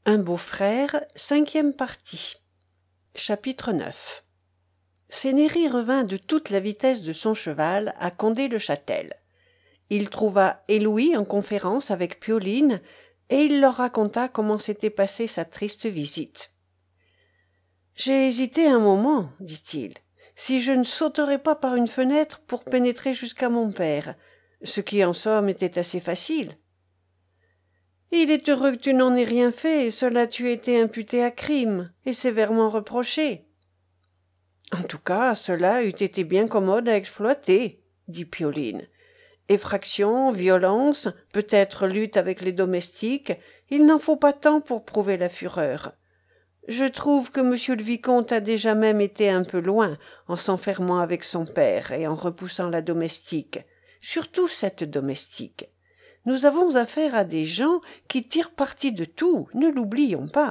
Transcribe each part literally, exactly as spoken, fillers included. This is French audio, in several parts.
Un beau-frère, cinquième partie. Chapitre neuf. Cénéry revint de toute la vitesse de son cheval à Condé-le-Châtel. Il trouva Élouis en conférence avec Pioline, et il leur raconta comment s'était passée sa triste visite. « J'ai hésité un moment, dit-il, si je ne sauterais pas par une fenêtre pour pénétrer jusqu'à mon père, ce qui en somme était assez facile. Il est heureux que tu n'en aies rien fait, et cela t'eût été imputé à crime, et sévèrement reproché. En tout cas, cela eût été bien commode à exploiter, dit Pioline. Effraction, violence, peut-être lutte avec les domestiques, il n'en faut pas tant pour prouver la fureur. Je trouve que monsieur le vicomte a déjà même été un peu loin en s'enfermant avec son père et en repoussant la domestique, surtout cette domestique. Nous avons affaire à des gens qui tirent parti de tout, ne l'oublions pas. »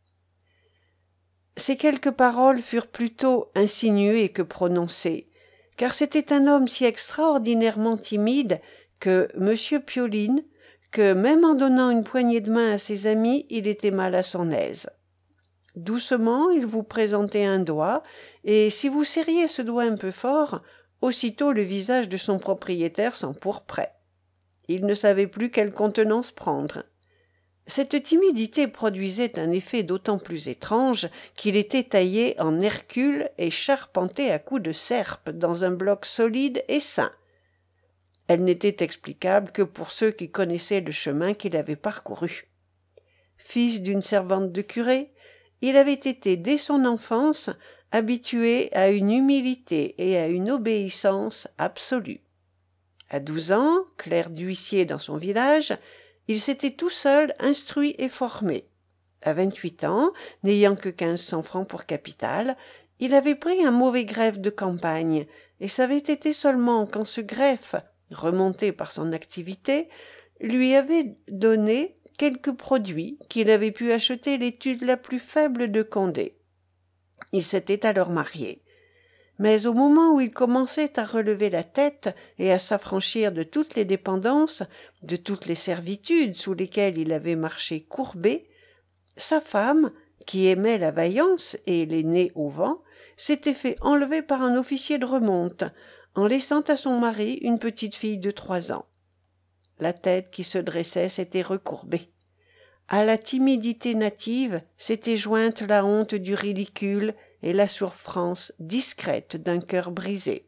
Ces quelques paroles furent plutôt insinuées que prononcées, car c'était un homme si extraordinairement timide que M. Pioline, que même en donnant une poignée de main à ses amis, il était mal à son aise. Doucement, il vous présentait un doigt, et si vous serriez ce doigt un peu fort, aussitôt le visage de son propriétaire s'empourprait. Il ne savait plus quelle contenance prendre. Cette timidité produisait un effet d'autant plus étrange qu'il était taillé en Hercule et charpenté à coups de serpe dans un bloc solide et sain. Elle n'était explicable que pour ceux qui connaissaient le chemin qu'il avait parcouru. Fils d'une servante de curé, il avait été dès son enfance habitué à une humilité et à une obéissance absolue. À douze ans, clerc d'huissier dans son village, il s'était tout seul instruit et formé. À vingt-huit ans, n'ayant que quinze cents francs pour capital, il avait pris un mauvais greffe de campagne, et c'avait été seulement quand ce greffe, remonté par son activité, lui avait donné quelques produits qu'il avait pu acheter l'étude la plus faible de Condé. Il s'était alors marié. Mais au moment où il commençait à relever la tête et à s'affranchir de toutes les dépendances, de toutes les servitudes sous lesquelles il avait marché courbé, sa femme, qui aimait la vaillance et les nez au vent, s'était fait enlever par un officier de remonte, en laissant à son mari une petite fille de trois ans. La tête qui se dressait s'était recourbée. À la timidité native s'était jointe la honte du ridicule et la souffrance discrète d'un cœur brisé.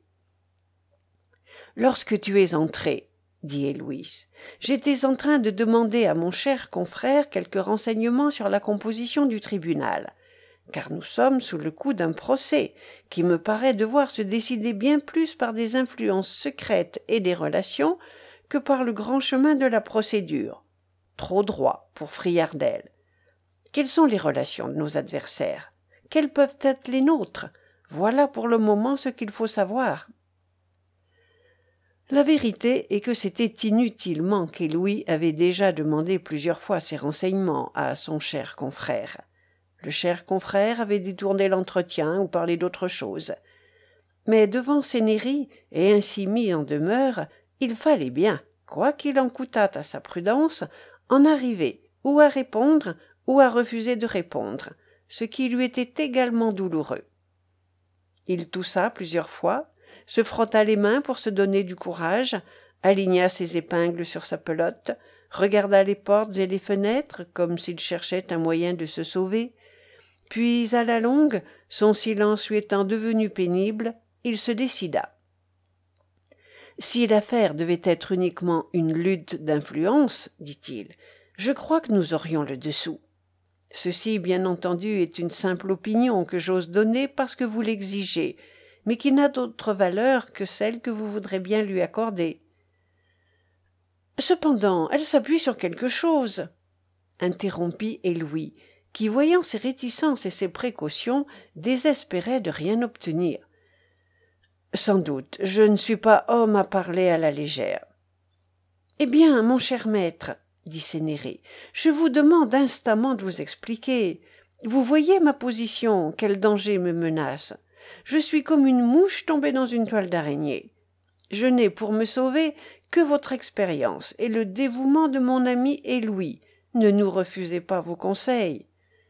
« Lorsque tu es entré, dit Héloïse, j'étais en train de demander à mon cher confrère quelques renseignements sur la composition du tribunal, car nous sommes sous le coup d'un procès qui me paraît devoir se décider bien plus par des influences secrètes et des relations que par le grand chemin de la procédure. Trop droit pour Friardel. Quelles sont les relations de nos adversaires ? Quelles peuvent être les nôtres ? Voilà pour le moment ce qu'il faut savoir. » La vérité est que c'était inutilement qu'Élouis avait déjà demandé plusieurs fois ces renseignements à son cher confrère. Le cher confrère avait détourné l'entretien ou parlé d'autre chose. Mais devant Cénéry, et ainsi mis en demeure, il fallait bien, quoi qu'il en coûtât à sa prudence, en arriver ou à répondre ou à refuser de répondre, ce qui lui était également douloureux. Il toussa plusieurs fois, se frotta les mains pour se donner du courage, aligna ses épingles sur sa pelote, regarda les portes et les fenêtres comme s'il cherchait un moyen de se sauver, puis à la longue, son silence lui étant devenu pénible, il se décida. Si l'affaire devait être uniquement une lutte d'influence, dit-il, je crois que nous aurions le dessous. Ceci, bien entendu, est une simple opinion que j'ose donner parce que vous l'exigez, mais qui n'a d'autre valeur que celle que vous voudrez bien lui accorder. Cependant, elle s'appuie sur quelque chose, interrompit Élouis, qui, voyant ses réticences et ses précautions, désespérait de rien obtenir. Sans doute, je ne suis pas homme à parler à la légère. Eh bien, mon cher maître, dit Cénéry, je vous demande instamment de vous expliquer. Vous voyez ma position, quel danger me menace. Je suis comme une mouche tombée dans une toile d'araignée. Je n'ai pour me sauver que votre expérience et le dévouement de mon ami Élouis, Ne nous refusez pas vos conseils.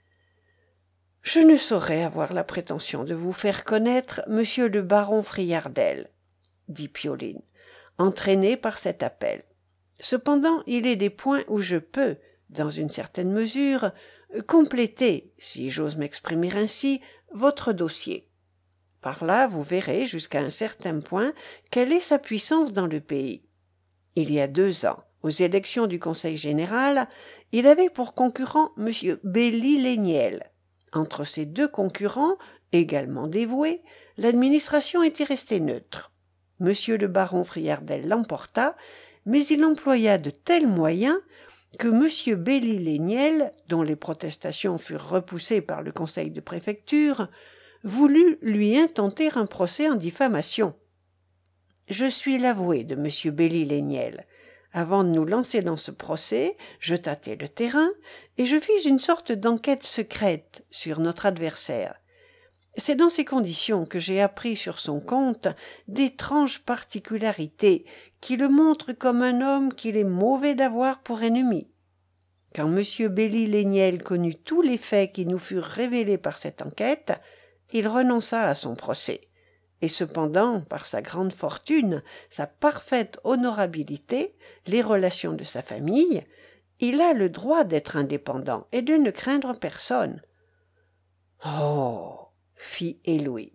Je ne saurais avoir la prétention de vous faire connaître monsieur le baron Friardel, dit Pioline, entraîné par cet appel. Cependant, il est des points où je peux, dans une certaine mesure, compléter, si j'ose m'exprimer ainsi, votre dossier. Par là, vous verrez jusqu'à un certain point quelle est sa puissance dans le pays. Il y a deux ans, aux élections du Conseil général, il avait pour concurrent M. Belli-Léniel. Entre ces deux concurrents, également dévoués, l'administration était restée neutre. M. le baron Friardel l'emporta, mais il employa de tels moyens que M. Belli-Léniel, dont les protestations furent repoussées par le conseil de préfecture, voulut lui intenter un procès en diffamation. Je suis l'avoué de M. Belli-Léniel. Avant de nous lancer dans ce procès, je tâtai le terrain et je fis une sorte d'enquête secrète sur notre adversaire. C'est dans ces conditions que j'ai appris sur son compte d'étranges particularités qui le montrent comme un homme qu'il est mauvais d'avoir pour ennemi. Quand M. Belli-Léniel connut tous les faits qui nous furent révélés par cette enquête, il renonça à son procès. Et cependant, par sa grande fortune, sa parfaite honorabilité, les relations de sa famille, il a le droit d'être indépendant et de ne craindre personne. « Oh !» fit Élouis.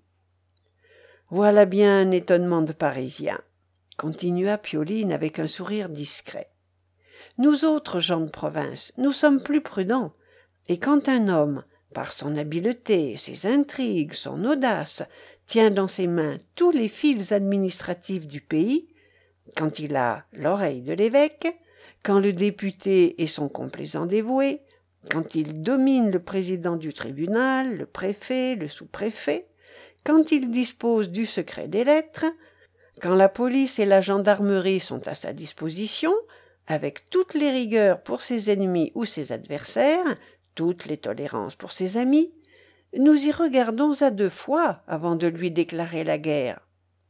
« Voilà bien un étonnement de Parisien, » continua Pioline avec un sourire discret. « Nous autres gens de province, nous sommes plus prudents, et quand un homme, par son habileté, ses intrigues, son audace, tient dans ses mains tous les fils administratifs du pays, quand il a l'oreille de l'évêque, quand le député est son complaisant dévoué, quand il domine le président du tribunal, le préfet, le sous-préfet, quand il dispose du secret des lettres, quand la police et la gendarmerie sont à sa disposition, avec toutes les rigueurs pour ses ennemis ou ses adversaires, toutes les tolérances pour ses amis, nous y regardons à deux fois avant de lui déclarer la guerre.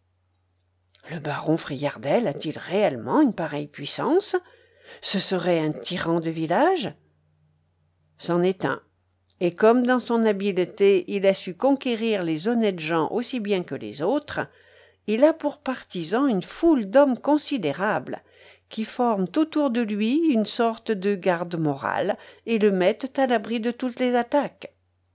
Le baron Friardel a-t-il réellement une pareille puissance? Ce serait un tyran de village? C'en est un. Et comme dans son habileté il a su conquérir les honnêtes gens aussi bien que les autres, il a pour partisans une foule d'hommes considérables, qui forment autour de lui une sorte de garde morale et le mettent à l'abri de toutes les attaques.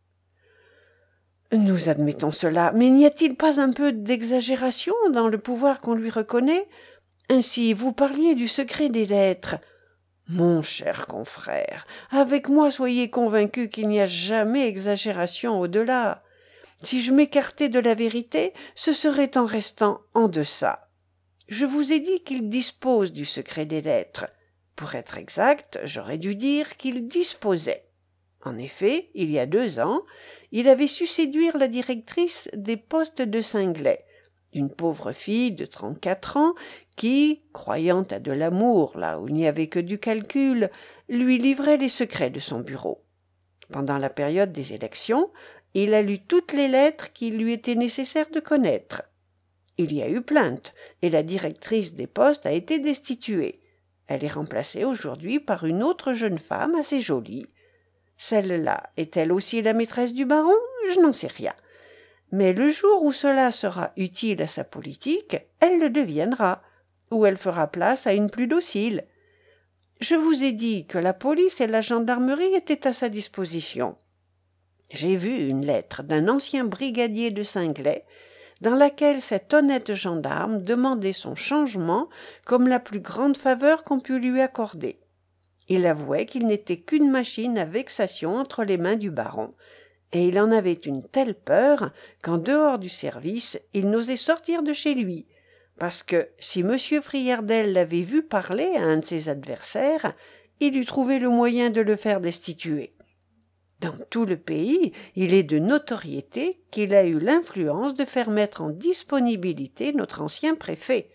Nous admettons cela, mais n'y a-t-il pas un peu d'exagération dans le pouvoir qu'on lui reconnaît? Ainsi, vous parliez du secret des lettres. Mon cher confrère, avec moi soyez convaincu qu'il n'y a jamais exagération au-delà. Si je m'écartais de la vérité, ce serait en restant en deçà. Je vous ai dit qu'il dispose du secret des lettres. Pour être exact, j'aurais dû dire qu'il disposait. En effet, il y a deux ans, il avait su séduire la directrice des postes de Singlet, une pauvre fille de trente-quatre ans qui, croyant à de l'amour là où il n'y avait que du calcul, lui livrait les secrets de son bureau. Pendant la période des élections, il a lu toutes les lettres qu'il lui était nécessaire de connaître. Il y a eu plainte, et la directrice des postes a été destituée. Elle est remplacée aujourd'hui par une autre jeune femme assez jolie. Celle-là est-elle aussi la maîtresse du baron? Je n'en sais rien. Mais le jour où cela sera utile à sa politique, elle le deviendra, ou elle fera place à une plus docile. Je vous ai dit que la police et la gendarmerie étaient à sa disposition. J'ai vu une lettre d'un ancien brigadier de Singlet, dans laquelle cet honnête gendarme demandait son changement comme la plus grande faveur qu'on pût lui accorder. Il avouait qu'il n'était qu'une machine à vexation entre les mains du baron, et il en avait une telle peur qu'en dehors du service, il n'osait sortir de chez lui, parce que si M. Friardel l'avait vu parler à un de ses adversaires, il eût trouvé le moyen de le faire destituer. Dans tout le pays, il est de notoriété qu'il a eu l'influence de faire mettre en disponibilité notre ancien préfet.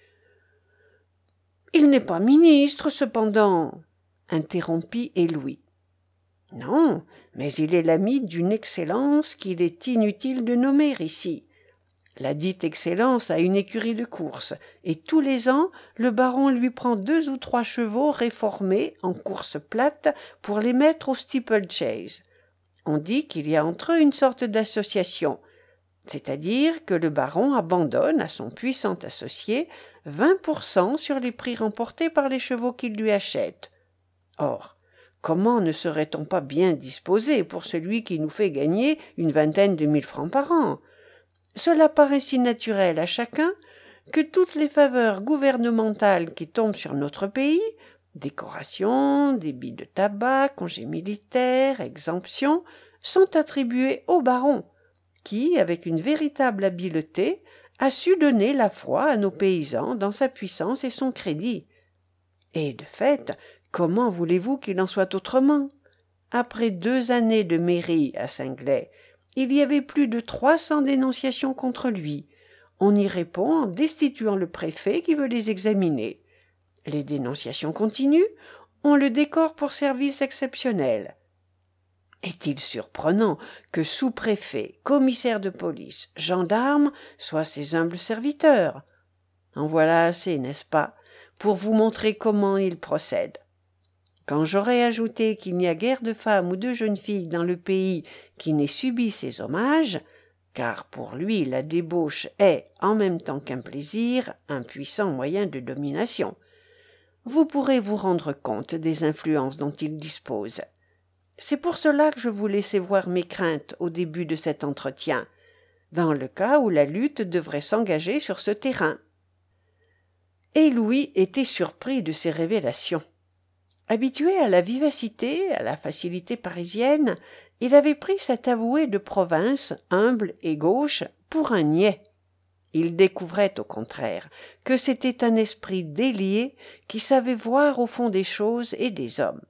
« Il n'est pas ministre, cependant !» interrompit Élouis. « Non, mais il est l'ami d'une excellence qu'il est inutile de nommer ici. La dite excellence a une écurie de course, et tous les ans, le baron lui prend deux ou trois chevaux réformés en course plate pour les mettre au steeple-chase. On dit qu'il y a entre eux une sorte d'association, c'est-à-dire que le baron abandonne à son puissant associé vingt pour cent sur les prix remportés par les chevaux qu'il lui achète. Or, comment ne serait-on pas bien disposé pour celui qui nous fait gagner une vingtaine de mille francs par an ? Cela paraît si naturel à chacun que toutes les faveurs gouvernementales qui tombent sur notre pays, décorations, débit de tabac, congés militaires, exemptions, sont attribuées au baron, qui, avec une véritable habileté, a su donner la foi à nos paysans dans sa puissance et son crédit. Et de fait, comment voulez-vous qu'il en soit autrement ? Après deux années de mairie à Singlet, il y avait plus de trois cents dénonciations contre lui. On y répond en destituant le préfet qui veut les examiner. Les dénonciations continuent, on le décore pour service exceptionnel. Est-il surprenant que sous-préfet, commissaire de police, gendarme soient ses humbles serviteurs ? En voilà assez, n'est-ce pas, pour vous montrer comment il procède. Quand j'aurai ajouté qu'il n'y a guère de femmes ou de jeunes filles dans le pays qui n'aient subi ces hommages, car pour lui la débauche est, en même temps qu'un plaisir, un puissant moyen de domination, vous pourrez vous rendre compte des influences dont il dispose. C'est pour cela que je vous laissais voir mes craintes au début de cet entretien, dans le cas où la lutte devrait s'engager sur ce terrain. Et Louis était surpris de ces révélations. Habitué à la vivacité, à la facilité parisienne, il avait pris cet avoué de province, humble et gauche, pour un niais. Il découvrait, au contraire, que c'était un esprit délié qui savait voir au fond des choses et des hommes.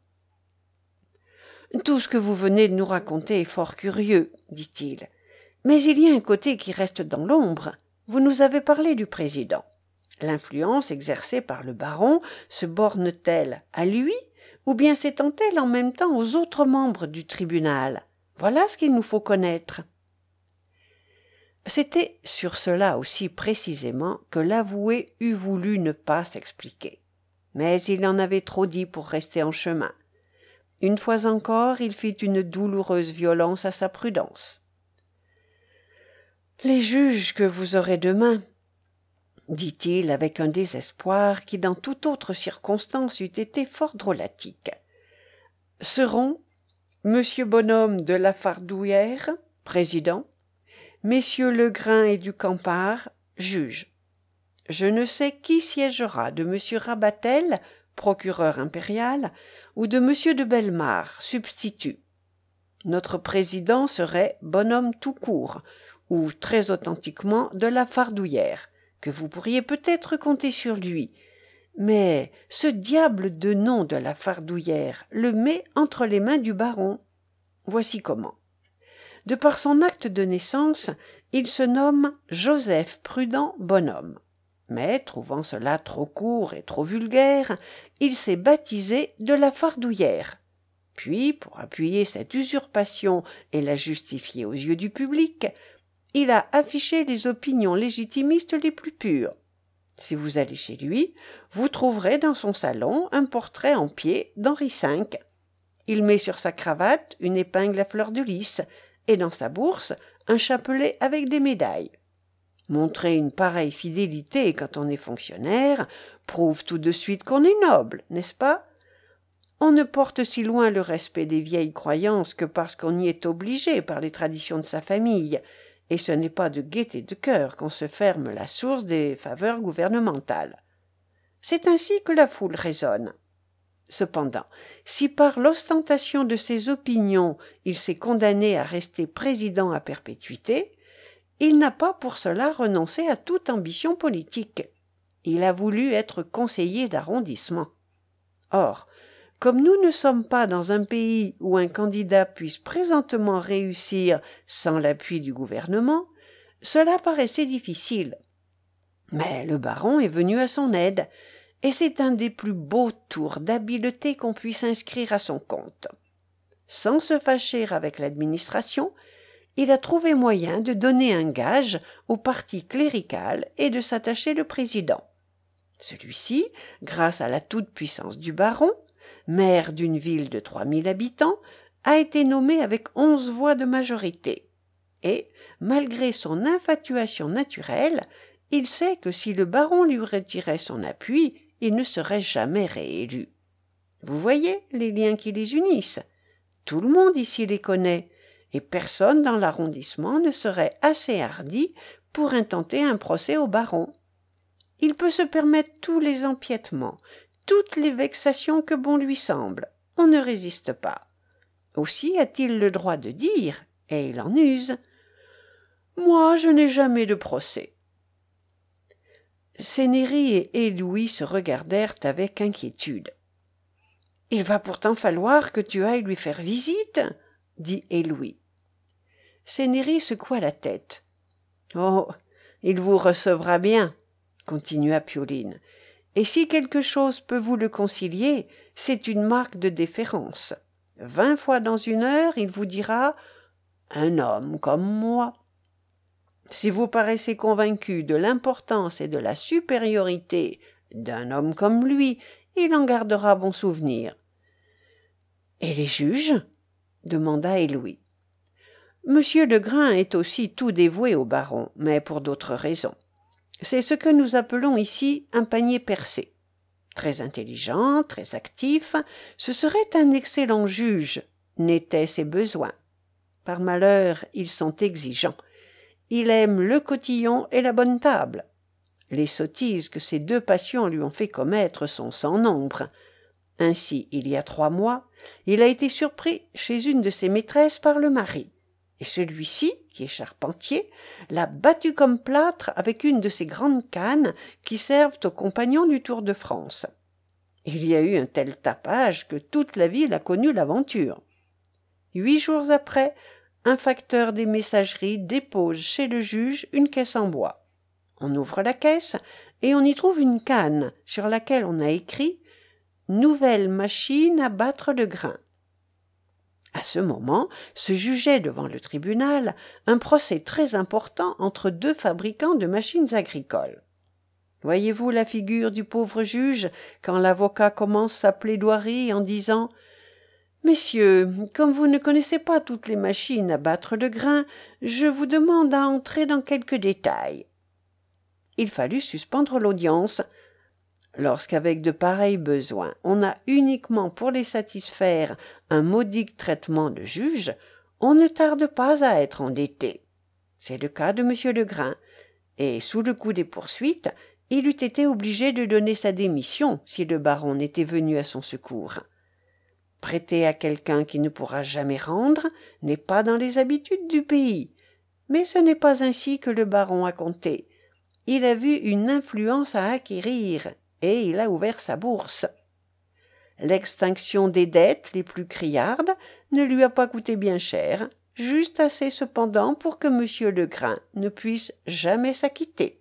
« Tout ce que vous venez de nous raconter est fort curieux, dit-il. Mais il y a un côté qui reste dans l'ombre. Vous nous avez parlé du président. L'influence exercée par le baron se borne-t-elle à lui ou bien s'étend-elle en même temps aux autres membres du tribunal ? Voilà ce qu'il nous faut connaître. » C'était sur cela aussi précisément que l'avoué eût voulu ne pas s'expliquer. Mais il en avait trop dit pour rester en chemin. Une fois encore, il fit une douloureuse violence à sa prudence. « Les juges que vous aurez demain, dit-il avec un désespoir qui dans toute autre circonstance eût été fort drôlatique, seront Monsieur Bonhomme de la Fardouillère, président, Messieurs Legrain et du Campard, juges. Je ne sais qui siégera de Monsieur Rabatel, procureur impérial, ou de Monsieur de Bellemare, substitut. Notre président serait Bonhomme tout court, ou très authentiquement de la Fardouillère, que vous pourriez peut-être compter sur lui. Mais ce diable de nom de la Fardouillère le met entre les mains du baron. Voici comment. De par son acte de naissance, il se nomme Joseph Prudent Bonhomme. Mais, trouvant cela trop court et trop vulgaire, il s'est baptisé de la Fardouillère. Puis, pour appuyer cette usurpation et la justifier aux yeux du public, il a affiché les opinions légitimistes les plus pures. Si vous allez chez lui, vous trouverez dans son salon un portrait en pied d'Henri cinq. Il met sur sa cravate une épingle à fleur de lys et dans sa bourse un chapelet avec des médailles. Montrer une pareille fidélité quand on est fonctionnaire prouve tout de suite qu'on est noble, n'est-ce pas ? On ne porte si loin le respect des vieilles croyances que parce qu'on y est obligé par les traditions de sa famille, et ce n'est pas de gaieté de cœur qu'on se ferme la source des faveurs gouvernementales. C'est ainsi que la foule raisonne. Cependant, si par l'ostentation de ses opinions il s'est condamné à rester président à perpétuité, il n'a pas pour cela renoncé à toute ambition politique. Il a voulu être conseiller d'arrondissement. Or, comme nous ne sommes pas dans un pays où un candidat puisse présentement réussir sans l'appui du gouvernement, cela paraissait difficile. Mais le baron est venu à son aide, et c'est un des plus beaux tours d'habileté qu'on puisse inscrire à son compte. Sans se fâcher avec l'administration, il a trouvé moyen de donner un gage au parti clérical et de s'attacher le président. Celui-ci, grâce à la toute-puissance du baron, maire d'une ville de trois mille habitants, a été nommé avec onze voix de majorité. Et, malgré son infatuation naturelle, il sait que si le baron lui retirait son appui, il ne serait jamais réélu. Vous voyez les liens qui les unissent. Tout le monde ici les connaît, et personne dans l'arrondissement ne serait assez hardi pour intenter un procès au baron. Il peut se permettre tous les empiètements, toutes les vexations que bon lui semble. On ne résiste pas. Aussi a-t-il le droit de dire, et il en use, « Moi, je n'ai jamais de procès. » Cénéry et Élouis se regardèrent avec inquiétude. « Il va pourtant falloir que tu ailles lui faire visite, » dit Élouis. Cénéry secoua la tête. « Oh, il vous recevra bien, » continua Pioline, « et si quelque chose peut vous le concilier, c'est une marque de déférence. Vingt fois dans une heure, il vous dira « un homme comme moi ». Si vous paraissez convaincu de l'importance et de la supériorité d'un homme comme lui, il en gardera bon souvenir. « Et les juges ?» demanda Élouis. « Monsieur Legrain est aussi tout dévoué au baron, mais pour d'autres raisons. C'est ce que nous appelons ici un panier percé. Très intelligent, très actif, ce serait un excellent juge, n'étaient ses besoins. Par malheur, ils sont exigeants. Il aime le cotillon et la bonne table. Les sottises que ces deux passions lui ont fait commettre sont sans nombre. Ainsi, il y a trois mois, il a été surpris chez une de ses maîtresses par le mari. Et celui-ci, qui est charpentier, l'a battu comme plâtre avec une de ces grandes cannes qui servent aux compagnons du Tour de France. Il y a eu un tel tapage que toute la ville a connu l'aventure. Huit jours après, un facteur des messageries dépose chez le juge une caisse en bois. On ouvre la caisse et on y trouve une canne sur laquelle on a écrit « Nouvelle machine à battre le grain ». À ce moment se jugeait devant le tribunal un procès très important entre deux fabricants de machines agricoles. Voyez-vous la figure du pauvre juge quand l'avocat commence sa plaidoirie en disant « Messieurs, comme vous ne connaissez pas toutes les machines à battre le grain, je vous demande à entrer dans quelques détails. » Il fallut suspendre l'audience. Lorsqu'avec de pareils besoins, on a uniquement pour les satisfaire un modique traitement de juge, on ne tarde pas à être endetté. C'est le cas de M. Legrain, et sous le coup des poursuites, il eût été obligé de donner sa démission si le baron n'était venu à son secours. Prêter à quelqu'un qui ne pourra jamais rendre n'est pas dans les habitudes du pays, mais ce n'est pas ainsi que le baron a compté. Il a vu une influence à acquérir, et il a ouvert sa bourse. L'extinction des dettes les plus criardes ne lui a pas coûté bien cher, juste assez cependant pour que M. Legrain ne puisse jamais s'acquitter.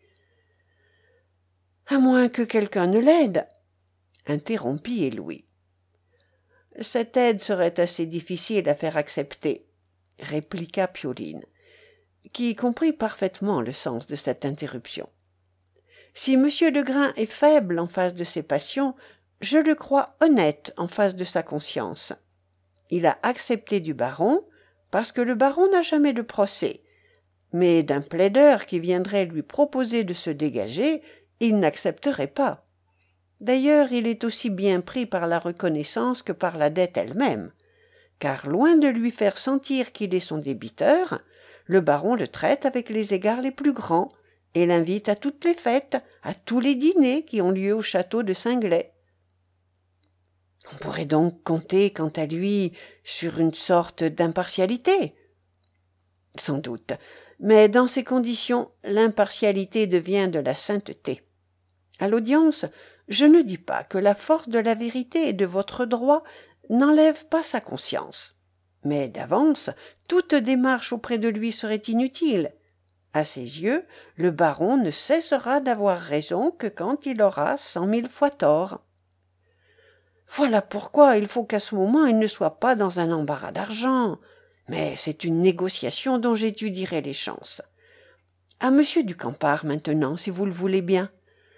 « À moins que quelqu'un ne l'aide, » interrompit Élouis. « Cette aide serait assez difficile à faire accepter, » répliqua Pioline, qui comprit parfaitement le sens de cette interruption. Si M. Legrain est faible en face de ses passions, je le crois honnête en face de sa conscience. Il a accepté du baron, parce que le baron n'a jamais de procès, mais d'un plaideur qui viendrait lui proposer de se dégager, il n'accepterait pas. D'ailleurs, il est aussi bien pris par la reconnaissance que par la dette elle-même, car loin de lui faire sentir qu'il est son débiteur, le baron le traite avec les égards les plus grands, et l'invite à toutes les fêtes, à tous les dîners qui ont lieu au château de Singlet. On pourrait donc compter, quant à lui, sur une sorte d'impartialité. Sans doute, mais dans ces conditions, l'impartialité devient de la sainteté. À l'audience, je ne dis pas que la force de la vérité et de votre droit n'enlève pas sa conscience, mais d'avance, toute démarche auprès de lui serait inutile. À ses yeux, le baron ne cessera d'avoir raison que quand il aura cent mille fois tort. Voilà pourquoi il faut qu'à ce moment il ne soit pas dans un embarras d'argent. mais c'est une négociation dont j'étudierai les chances. À monsieur du Campard maintenant, si vous le voulez bien.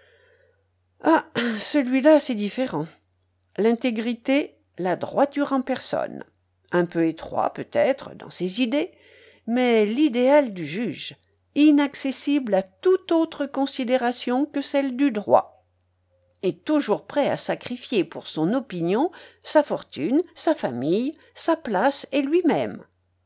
Ah, celui-là, c'est différent. L'intégrité, la droiture en personne. Un peu étroit, peut-être, dans ses idées, mais l'idéal du juge, inaccessible à toute autre considération que celle du droit, et toujours prêt à sacrifier pour son opinion sa fortune, sa famille, sa place et lui-même.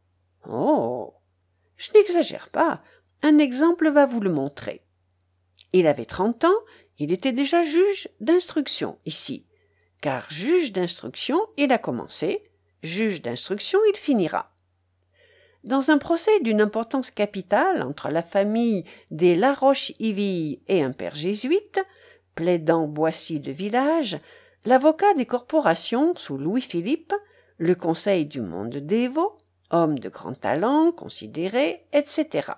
Oh, je n'exagère pas, un exemple va vous le montrer. Il avait trente ans, il était déjà juge d'instruction ici, car juge d'instruction il a commencé, juge d'instruction il finira. Dans un procès d'une importance capitale entre la famille des Laroche-Iville et un père jésuite, plaidant Boissy de village, l'avocat des corporations sous Louis-Philippe, le conseil du monde dévot, homme de grand talent, considéré, et cetera.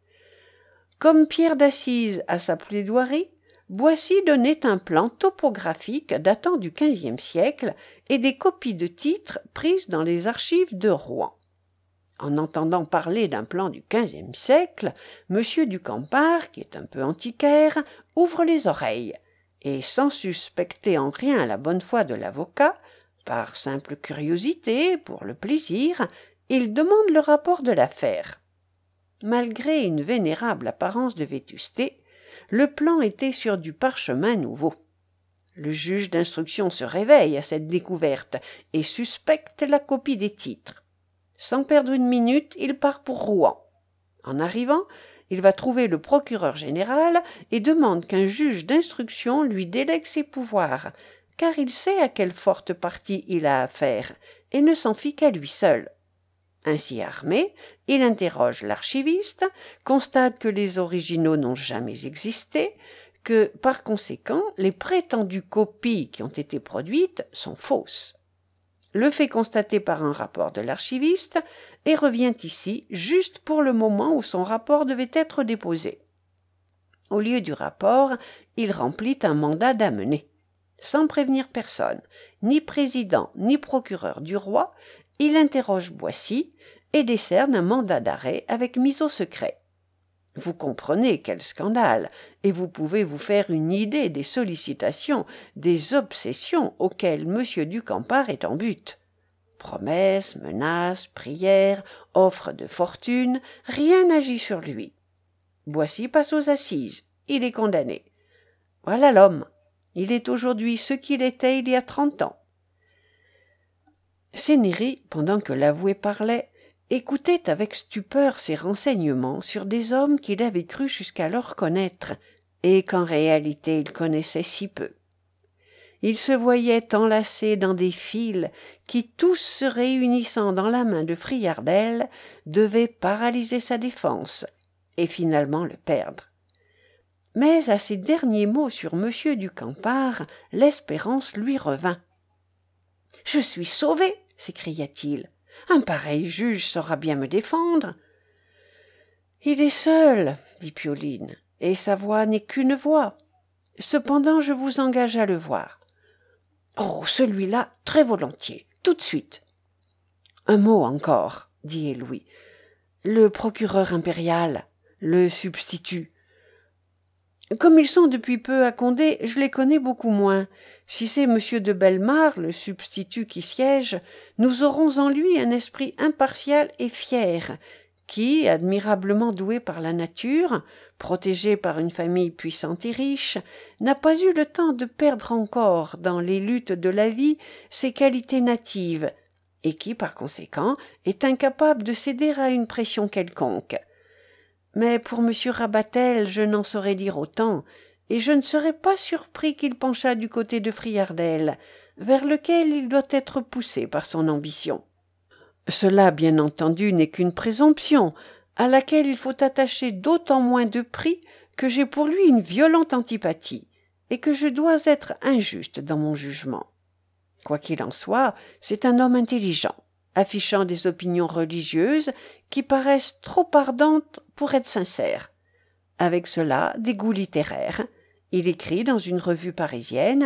Comme Pierre d'Assise à sa plaidoirie, Boissy donnait un plan topographique datant du quinzième siècle et des copies de titres prises dans les archives de Rouen. En entendant parler d'un plan du quinzième siècle, monsieur du Campard, qui est un peu antiquaire, ouvre les oreilles, et sans suspecter en rien la bonne foi de l'avocat, par simple curiosité, pour le plaisir, il demande le rapport de l'affaire. Malgré une vénérable apparence de vétusté, le plan était sur du parchemin nouveau. Le juge d'instruction se réveille à cette découverte et suspecte la copie des titres. Sans perdre une minute, il part pour Rouen. En arrivant, il va trouver le procureur général et demande qu'un juge d'instruction lui délègue ses pouvoirs, car il sait à quelle forte partie il a affaire et ne s'en fie qu'à lui seul. Ainsi armé, il interroge l'archiviste, constate que les originaux n'ont jamais existé, que, par conséquent, les prétendues copies qui ont été produites sont fausses. Le fait constater par un rapport de l'archiviste et revient ici juste pour le moment où son rapport devait être déposé. Au lieu du rapport, il remplit un mandat d'amener. Sans prévenir personne, ni président ni procureur du roi, il interroge Boissy et décerne un mandat d'arrêt avec mise au secret. Vous comprenez quel scandale, et vous pouvez vous faire une idée des sollicitations, des obsessions auxquelles monsieur du Campard est en but. Promesses, menaces, prières, offres de fortune, rien n'agit sur lui. Boissy passe aux assises, il est condamné. Voilà l'homme, il est aujourd'hui ce qu'il était il y a trente ans. Cénéry, pendant que l'avoué parlait, écoutait avec stupeur ces renseignements sur des hommes qu'il avait cru jusqu'alors connaître, et qu'en réalité il connaissait si peu. Il se voyait enlacé dans des fils qui, tous se réunissant dans la main de Friardel, devaient paralyser sa défense, et finalement le perdre. Mais à ces derniers mots sur monsieur du Campard, l'espérance lui revint. « Je suis sauvé !» s'écria-t-il. « Un pareil juge saura bien me défendre. »« Il est seul, » dit Pioline, « et sa voix n'est qu'une voix. Cependant, je vous engage à le voir. »« Oh, celui-là, très volontiers, tout de suite. »« Un mot encore, » dit Louis. « Le procureur impérial, le substitut. Comme ils sont depuis peu à Condé, je les connais beaucoup moins. Si c'est monsieur de Bellemare, le substitut qui siège, nous aurons en lui un esprit impartial et fier, qui, admirablement doué par la nature, protégé par une famille puissante et riche, n'a pas eu le temps de perdre encore, dans les luttes de la vie, ses qualités natives, et qui, par conséquent, est incapable de céder à une pression quelconque. Mais pour M. Rabatel, je n'en saurais dire autant, et je ne serais pas surpris qu'il penchât du côté de Friardel, vers lequel il doit être poussé par son ambition. Cela, bien entendu, n'est qu'une présomption, à laquelle il faut attacher d'autant moins de prix que j'ai pour lui une violente antipathie, et que je dois être injuste dans mon jugement. Quoi qu'il en soit, c'est un homme intelligent, affichant des opinions religieuses qui paraissent trop ardentes pour être sincères. Avec cela, des goûts littéraires. Il écrit dans une revue parisienne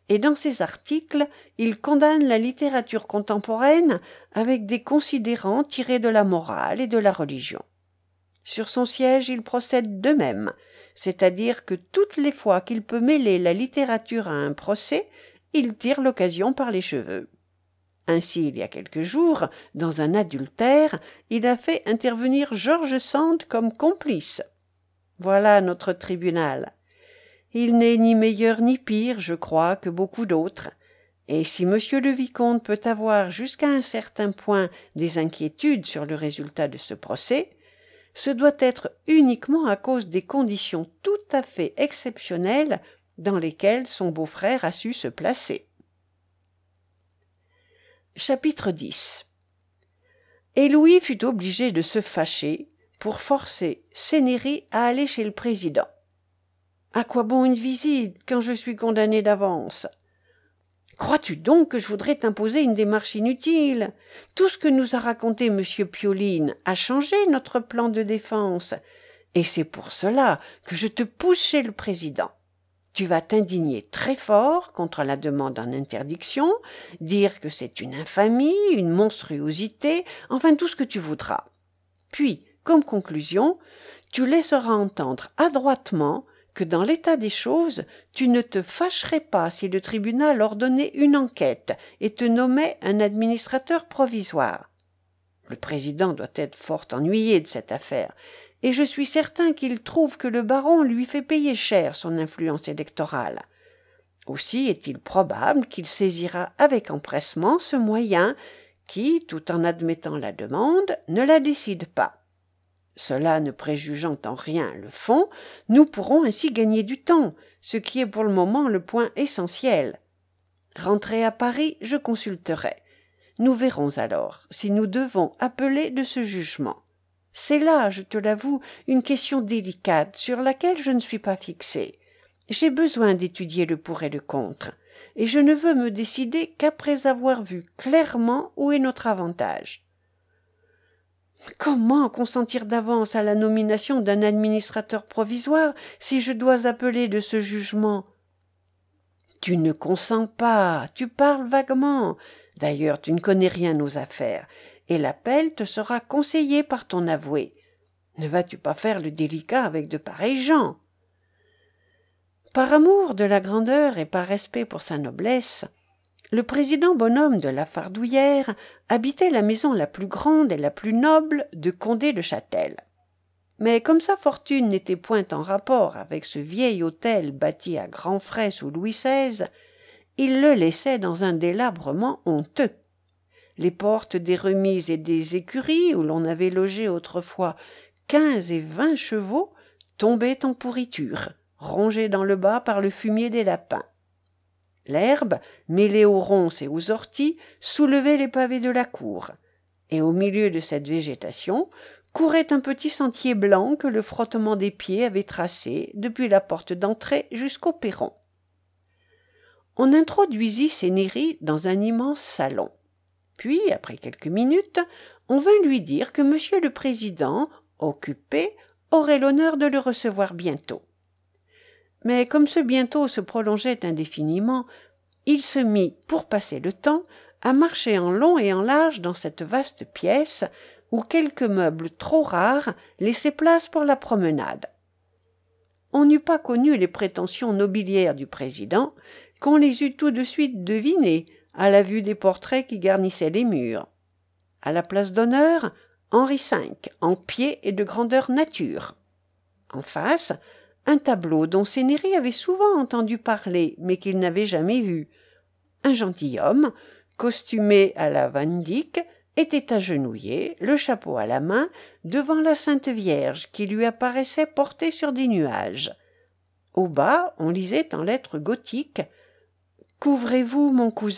et dans ses articles, il condamne la littérature contemporaine avec des considérants tirés de la morale et de la religion. Sur son siège, il procède de même, c'est-à-dire que toutes les fois qu'il peut mêler la littérature à un procès, il tire l'occasion par les cheveux. Ainsi, il y a quelques jours, dans un adultère, il a fait intervenir George Sand comme complice. Voilà notre tribunal. Il n'est ni meilleur ni pire, je crois, que beaucoup d'autres. Et si monsieur le vicomte peut avoir jusqu'à un certain point des inquiétudes sur le résultat de ce procès, ce doit être uniquement à cause des conditions tout à fait exceptionnelles dans lesquelles son beau-frère a su se placer. Chapitre dix. Et Louis fut obligé de se fâcher pour forcer Cénéry à aller chez le président. À quoi bon une visite quand je suis condamné d'avance? Crois-tu donc que je voudrais t'imposer une démarche inutile? Tout ce que nous a raconté M. Pioline a changé notre plan de défense, et c'est pour cela que je te pousse chez le président. Tu vas t'indigner très fort contre la demande en interdiction, dire que c'est une infamie, une monstruosité, enfin tout ce que tu voudras. Puis, comme conclusion, tu laisseras entendre adroitement que dans l'état des choses, tu ne te fâcherais pas si le tribunal ordonnait une enquête et te nommait un administrateur provisoire. Le président doit être fort ennuyé de cette affaire, et je suis certain qu'il trouve que le baron lui fait payer cher son influence électorale. Aussi est-il probable qu'il saisira avec empressement ce moyen qui, tout en admettant la demande, ne la décide pas. Cela ne préjugeant en rien le fond, nous pourrons ainsi gagner du temps, ce qui est pour le moment le point essentiel. Rentré à Paris, je consulterai. Nous verrons alors si nous devons appeler de ce jugement. C'est là, je te l'avoue, une question délicate sur laquelle je ne suis pas fixé. J'ai besoin d'étudier le pour et le contre, et je ne veux me décider qu'après avoir vu clairement où est notre avantage. Comment consentir d'avance à la nomination d'un administrateur provisoire si je dois appeler de ce jugement? Tu ne consens pas, tu parles vaguement. D'ailleurs, tu ne connais rien aux affaires, et l'appel te sera conseillé par ton avoué. Ne vas-tu pas faire le délicat avec de pareils gens? Par amour de la grandeur et par respect pour sa noblesse, le président bonhomme de la Fardouillère habitait la maison la plus grande et la plus noble de Condé-le-Châtel. Mais comme sa fortune n'était point en rapport avec ce vieil hôtel bâti à grands frais sous Louis seize, il le laissait dans un délabrement honteux. Les portes des remises et des écuries, où l'on avait logé autrefois quinze et vingt chevaux, tombaient en pourriture, rongées dans le bas par le fumier des lapins. L'herbe, mêlée aux ronces et aux orties, soulevait les pavés de la cour, et au milieu de cette végétation courait un petit sentier blanc que le frottement des pieds avait tracé depuis la porte d'entrée jusqu'au perron. On introduisit Cénéry dans un immense salon. Puis, après quelques minutes, on vint lui dire que monsieur le président, occupé, aurait l'honneur de le recevoir bientôt. Mais comme ce bientôt se prolongeait indéfiniment, il se mit, pour passer le temps, à marcher en long et en large dans cette vaste pièce où quelques meubles trop rares laissaient place pour la promenade. On n'eût pas connu les prétentions nobiliaires du président qu'on les eût tout de suite devinées à la vue des portraits qui garnissaient les murs. À la place d'honneur, Henri cinq, en pied et de grandeur nature. En face, un tableau dont Cénéry avait souvent entendu parler, mais qu'il n'avait jamais vu. Un gentilhomme, costumé à la Van Dyck, était agenouillé, le chapeau à la main, devant la Sainte Vierge qui lui apparaissait portée sur des nuages. Au bas, on lisait en lettres gothiques « Couvrez-vous, mon cousin ».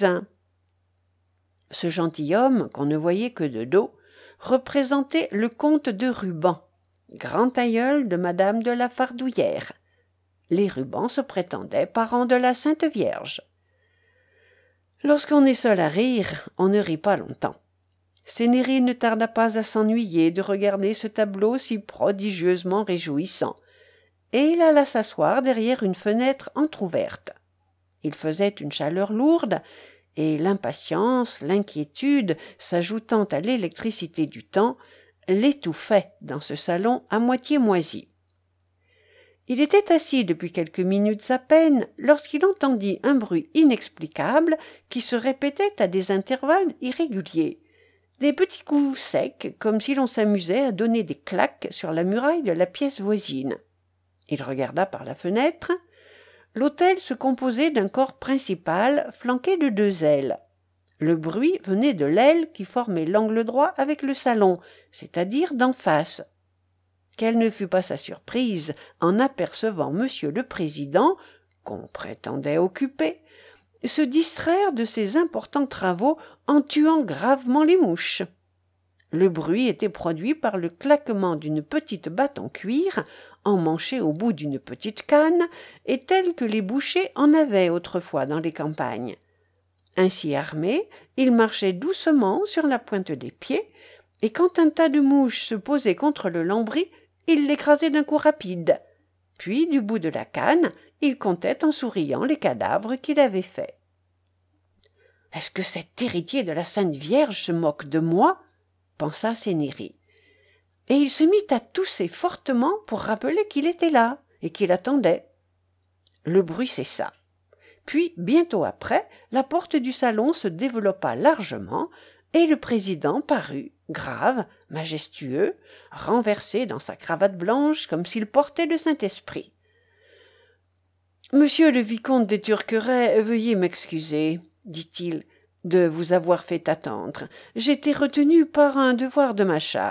Ce gentilhomme, qu'on ne voyait que de dos, représentait le comte de Ruban, grand aïeul de madame de la Fardouillère. Les Rubans se prétendaient parents de la Sainte Vierge. Lorsqu'on est seul à rire, on ne rit pas longtemps. Cénéry ne tarda pas à s'ennuyer de regarder ce tableau si prodigieusement réjouissant, et il alla s'asseoir derrière une fenêtre entr'ouverte. Il faisait une chaleur lourde, et l'impatience, l'inquiétude, s'ajoutant à l'électricité du temps, l'étouffaient dans ce salon à moitié moisi. Il était assis depuis quelques minutes à peine lorsqu'il entendit un bruit inexplicable qui se répétait à des intervalles irréguliers. Des petits coups secs, comme si l'on s'amusait à donner des claques sur la muraille de la pièce voisine. Il regarda par la fenêtre. L'hôtel se composait d'un corps principal flanqué de deux ailes. Le bruit venait de l'aile qui formait l'angle droit avec le salon, c'est-à-dire d'en face. Quelle ne fut pas sa surprise en apercevant Monsieur le Président, qu'on prétendait occupé, se distraire de ses importants travaux en tuant gravement les mouches. Le bruit était produit par le claquement d'une petite batte en cuir, emmanchée au bout d'une petite canne, et telle que les bouchers en avaient autrefois dans les campagnes. Ainsi armé, il marchait doucement sur la pointe des pieds, et quand un tas de mouches se posait contre le lambris, il l'écrasait d'un coup rapide. Puis, du bout de la canne, il comptait en souriant les cadavres qu'il avait faits. « Est-ce que cet héritier de la Sainte Vierge se moque de moi ?» pensa Cénéry. Et il se mit à tousser fortement pour rappeler qu'il était là et qu'il attendait. Le bruit cessa. Puis, bientôt après, la porte du salon se développa largement et le président parut, grave, majestueux, renversé dans sa cravate blanche comme s'il portait le Saint-Esprit. « Monsieur le vicomte des Turquerets, veuillez m'excuser, dit-il, de vous avoir fait attendre. J'étais retenu par un devoir de ma charge. »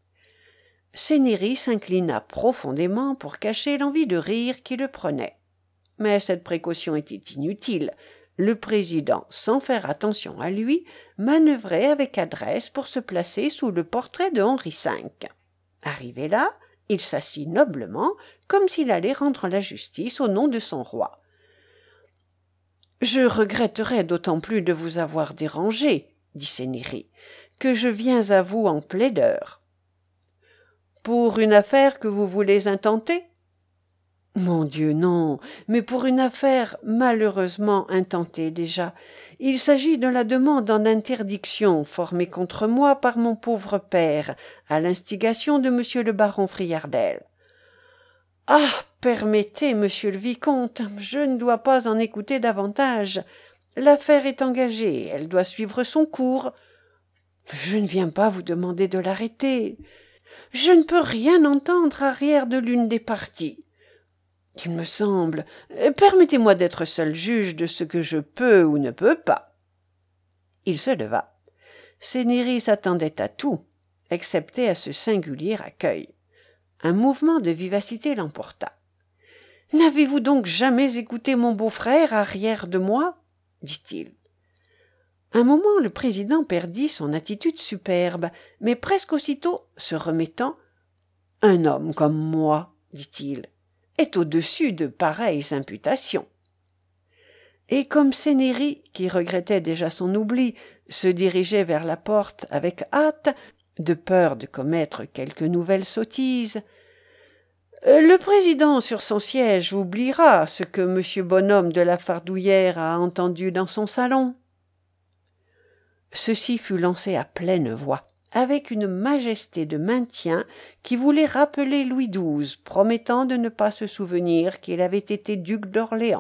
Cénéry s'inclina profondément pour cacher l'envie de rire qui le prenait. Mais cette précaution était inutile. Le président, sans faire attention à lui, manœuvrait avec adresse pour se placer sous le portrait de Henri cinq. Arrivé là, il s'assit noblement, comme s'il allait rendre la justice au nom de son roi. « Je regretterais d'autant plus de vous avoir dérangé, dit Cénéry, que je viens à vous en plaideur. »« Pour une affaire que vous voulez intenter ?»« Mon Dieu, non, mais pour une affaire malheureusement intentée déjà. Il s'agit de la demande en interdiction formée contre moi par mon pauvre père, à l'instigation de monsieur le baron Friardel. »« Ah, permettez, monsieur le vicomte, je ne dois pas en écouter davantage. L'affaire est engagée, elle doit suivre son cours. Je ne viens pas vous demander de l'arrêter. Je ne peux rien entendre arrière de l'une des parties. Il me semble... Permettez-moi d'être seul juge de ce que je peux ou ne peux pas. » Il se leva. Cénéry s'attendait à tout, excepté à ce singulier accueil. Un mouvement de vivacité l'emporta. « N'avez-vous donc jamais écouté mon beau-frère arrière de moi ?» dit-il. Un moment, le président perdit son attitude superbe, mais presque aussitôt, se remettant, « Un homme comme moi, dit-il, est au-dessus de pareilles imputations. » Et comme Cénéry, qui regrettait déjà son oubli, se dirigeait vers la porte avec hâte, de peur de commettre quelque nouvelle sottise, le président sur son siège oubliera ce que monsieur Bonhomme de la Fardouillère a entendu dans son salon. Ceci fut lancé à pleine voix, avec une majesté de maintien qui voulait rappeler Louis douze, promettant de ne pas se souvenir qu'il avait été duc d'Orléans.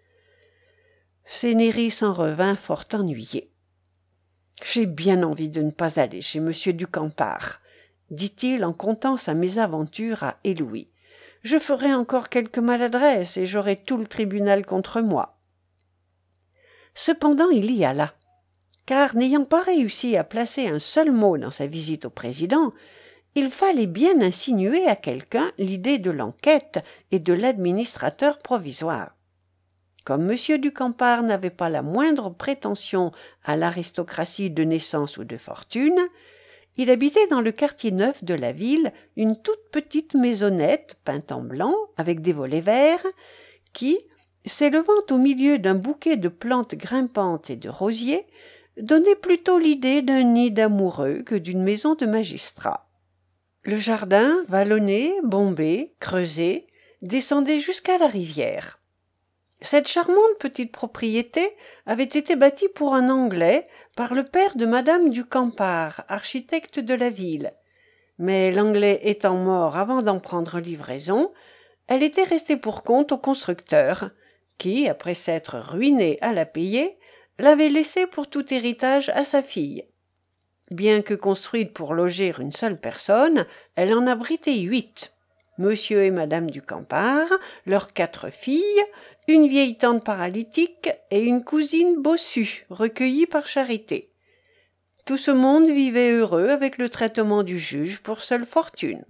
Cénéry s'en revint fort ennuyé. « J'ai bien envie de ne pas aller chez monsieur du Campar, » dit-il en contant sa mésaventure à Héloï. « Je ferai encore quelques maladresses et j'aurai tout le tribunal contre moi. » Cependant il y alla, car n'ayant pas réussi à placer un seul mot dans sa visite au président, il fallait bien insinuer à quelqu'un l'idée de l'enquête et de l'administrateur provisoire. Comme monsieur du Campar n'avait pas la moindre prétention à l'aristocratie de naissance ou de fortune, il habitait dans le quartier neuf de la ville une toute petite maisonnette peinte en blanc avec des volets verts qui, s'élevant au milieu d'un bouquet de plantes grimpantes et de rosiers, donnait plutôt l'idée d'un nid d'amoureux que d'une maison de magistrat. Le jardin, vallonné, bombé, creusé, descendait jusqu'à la rivière. Cette charmante petite propriété avait été bâtie pour un Anglais par le père de madame du Campar, architecte de la ville. Mais l'Anglais étant mort avant d'en prendre livraison, elle était restée pour compte au constructeur, qui, après s'être ruiné à la payer, l'avait laissée pour tout héritage à sa fille. Bien que construite pour loger une seule personne, elle en abritait huit. Monsieur et madame du Campar, leurs quatre filles, une vieille tante paralytique et une cousine bossue, recueillie par charité. Tout ce monde vivait heureux avec le traitement du juge pour seule fortune.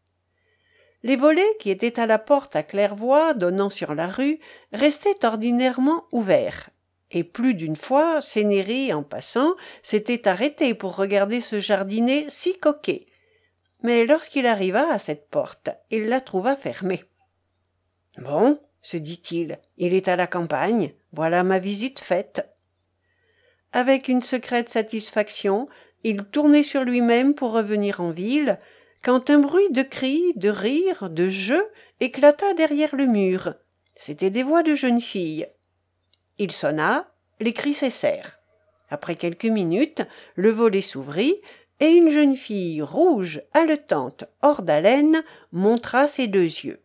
Les volets qui étaient à la porte à claire-voie donnant sur la rue restaient ordinairement ouverts. Et plus d'une fois, Cénéry, en passant, s'était arrêté pour regarder ce jardinet si coquet. Mais lorsqu'il arriva à cette porte, il la trouva fermée. « Bon, se dit-il, il est à la campagne, voilà ma visite faite. » Avec une secrète satisfaction, il tournait sur lui-même pour revenir en ville, quand un bruit de cris, de rires, de jeux éclata derrière le mur. C'étaient des voix de jeunes filles. Il sonna, les cris cessèrent. Après quelques minutes, le volet s'ouvrit, et une jeune fille rouge, haletante, hors d'haleine, montra ses deux yeux.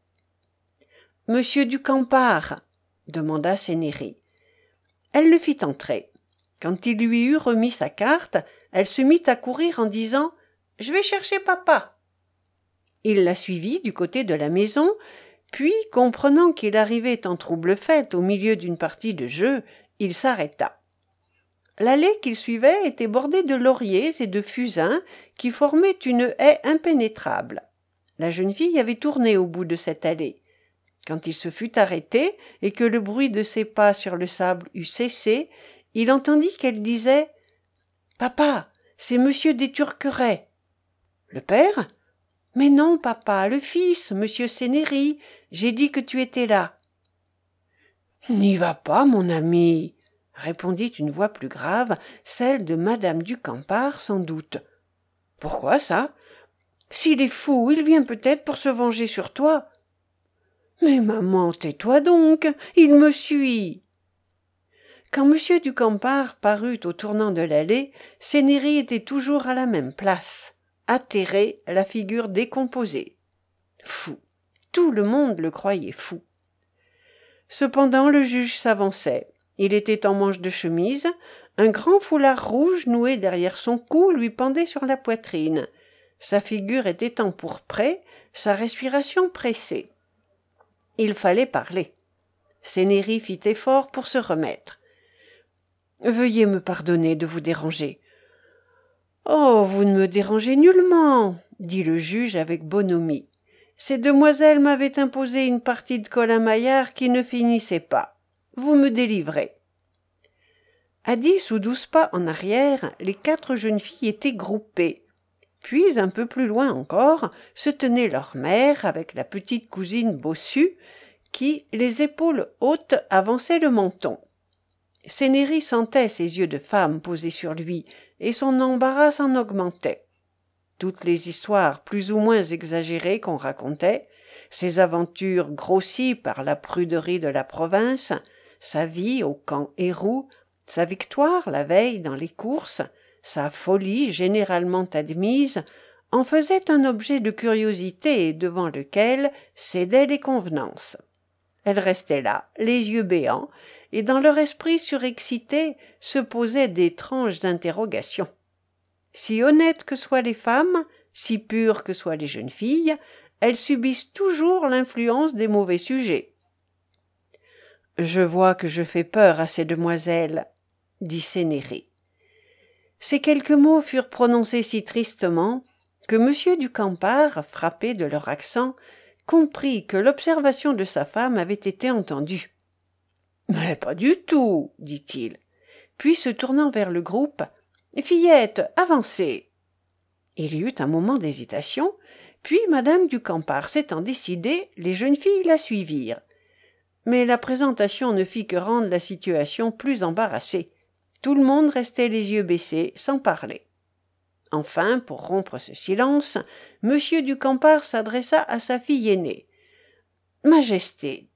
« Monsieur du Campar » demanda Cénéry. Elle le fit entrer. Quand il lui eut remis sa carte, elle se mit à courir en disant « Je vais chercher papa ». Il la suivit du côté de la maison, puis, comprenant qu'il arrivait en trouble fête au milieu d'une partie de jeu, il s'arrêta. L'allée qu'il suivait était bordée de lauriers et de fusains qui formaient une haie impénétrable. La jeune fille avait tourné au bout de cette allée. Quand il se fut arrêté et que le bruit de ses pas sur le sable eut cessé, il entendit qu'elle disait « Papa, c'est monsieur des Turquerets. »« Le père ? » ?»« Mais non, papa, le fils, monsieur Cénéry. J'ai dit que tu étais là. »« N'y va pas, mon ami, » répondit une voix plus grave, celle de madame du Campar, sans doute. « Pourquoi ça ? S'il est fou, il vient peut-être pour se venger sur toi. »« Mais maman, tais-toi donc, il me suit. » Quand monsieur du Campar parut au tournant de l'allée, Cénéry était toujours à la même place, atterré, la figure décomposée. Fou. Tout le monde le croyait fou. Cependant, le juge s'avançait. Il était en manche de chemise, un grand foulard rouge noué derrière son cou lui pendait sur la poitrine. Sa figure était empourprée, sa respiration pressée. Il fallait parler. Cénéry fit effort pour se remettre. « Veuillez me pardonner de vous déranger. »« Oh, vous ne me dérangez nullement, » dit le juge avec bonhomie. « Ces demoiselles m'avaient imposé une partie de colin-maillard qui ne finissait pas. Vous me délivrez. » À dix ou douze pas en arrière, les quatre jeunes filles étaient groupées. Puis, un peu plus loin encore, se tenait leur mère avec la petite cousine bossue qui, les épaules hautes, avançait le menton. Cénéry sentait ses yeux de femme posés sur lui, et son embarras s'en augmentait. Toutes les histoires plus ou moins exagérées qu'on racontait, ses aventures grossies par la pruderie de la province, sa vie au camp Héroux, sa victoire la veille dans les courses, sa folie généralement admise, en faisaient un objet de curiosité devant lequel cédaient les convenances. Elles restaient là, les yeux béants, et dans leur esprit surexcité se posaient d'étranges interrogations. Si honnêtes que soient les femmes, si pures que soient les jeunes filles, elles subissent toujours l'influence des mauvais sujets. « Je vois que je fais peur à ces demoiselles, » dit Cénéry. Ces quelques mots furent prononcés si tristement que monsieur du Campar, frappé de leur accent, comprit que l'observation de sa femme avait été entendue. « Mais pas du tout, » dit-il. Puis, se tournant vers le groupe, « Fillettes, avancez !» Il y eut un moment d'hésitation, puis madame du Campar s'étant décidée, les jeunes filles la suivirent. Mais la présentation ne fit que rendre la situation plus embarrassée. Tout le monde restait les yeux baissés, sans parler. Enfin, pour rompre ce silence, monsieur du Campar s'adressa à sa fille aînée. « Majesté,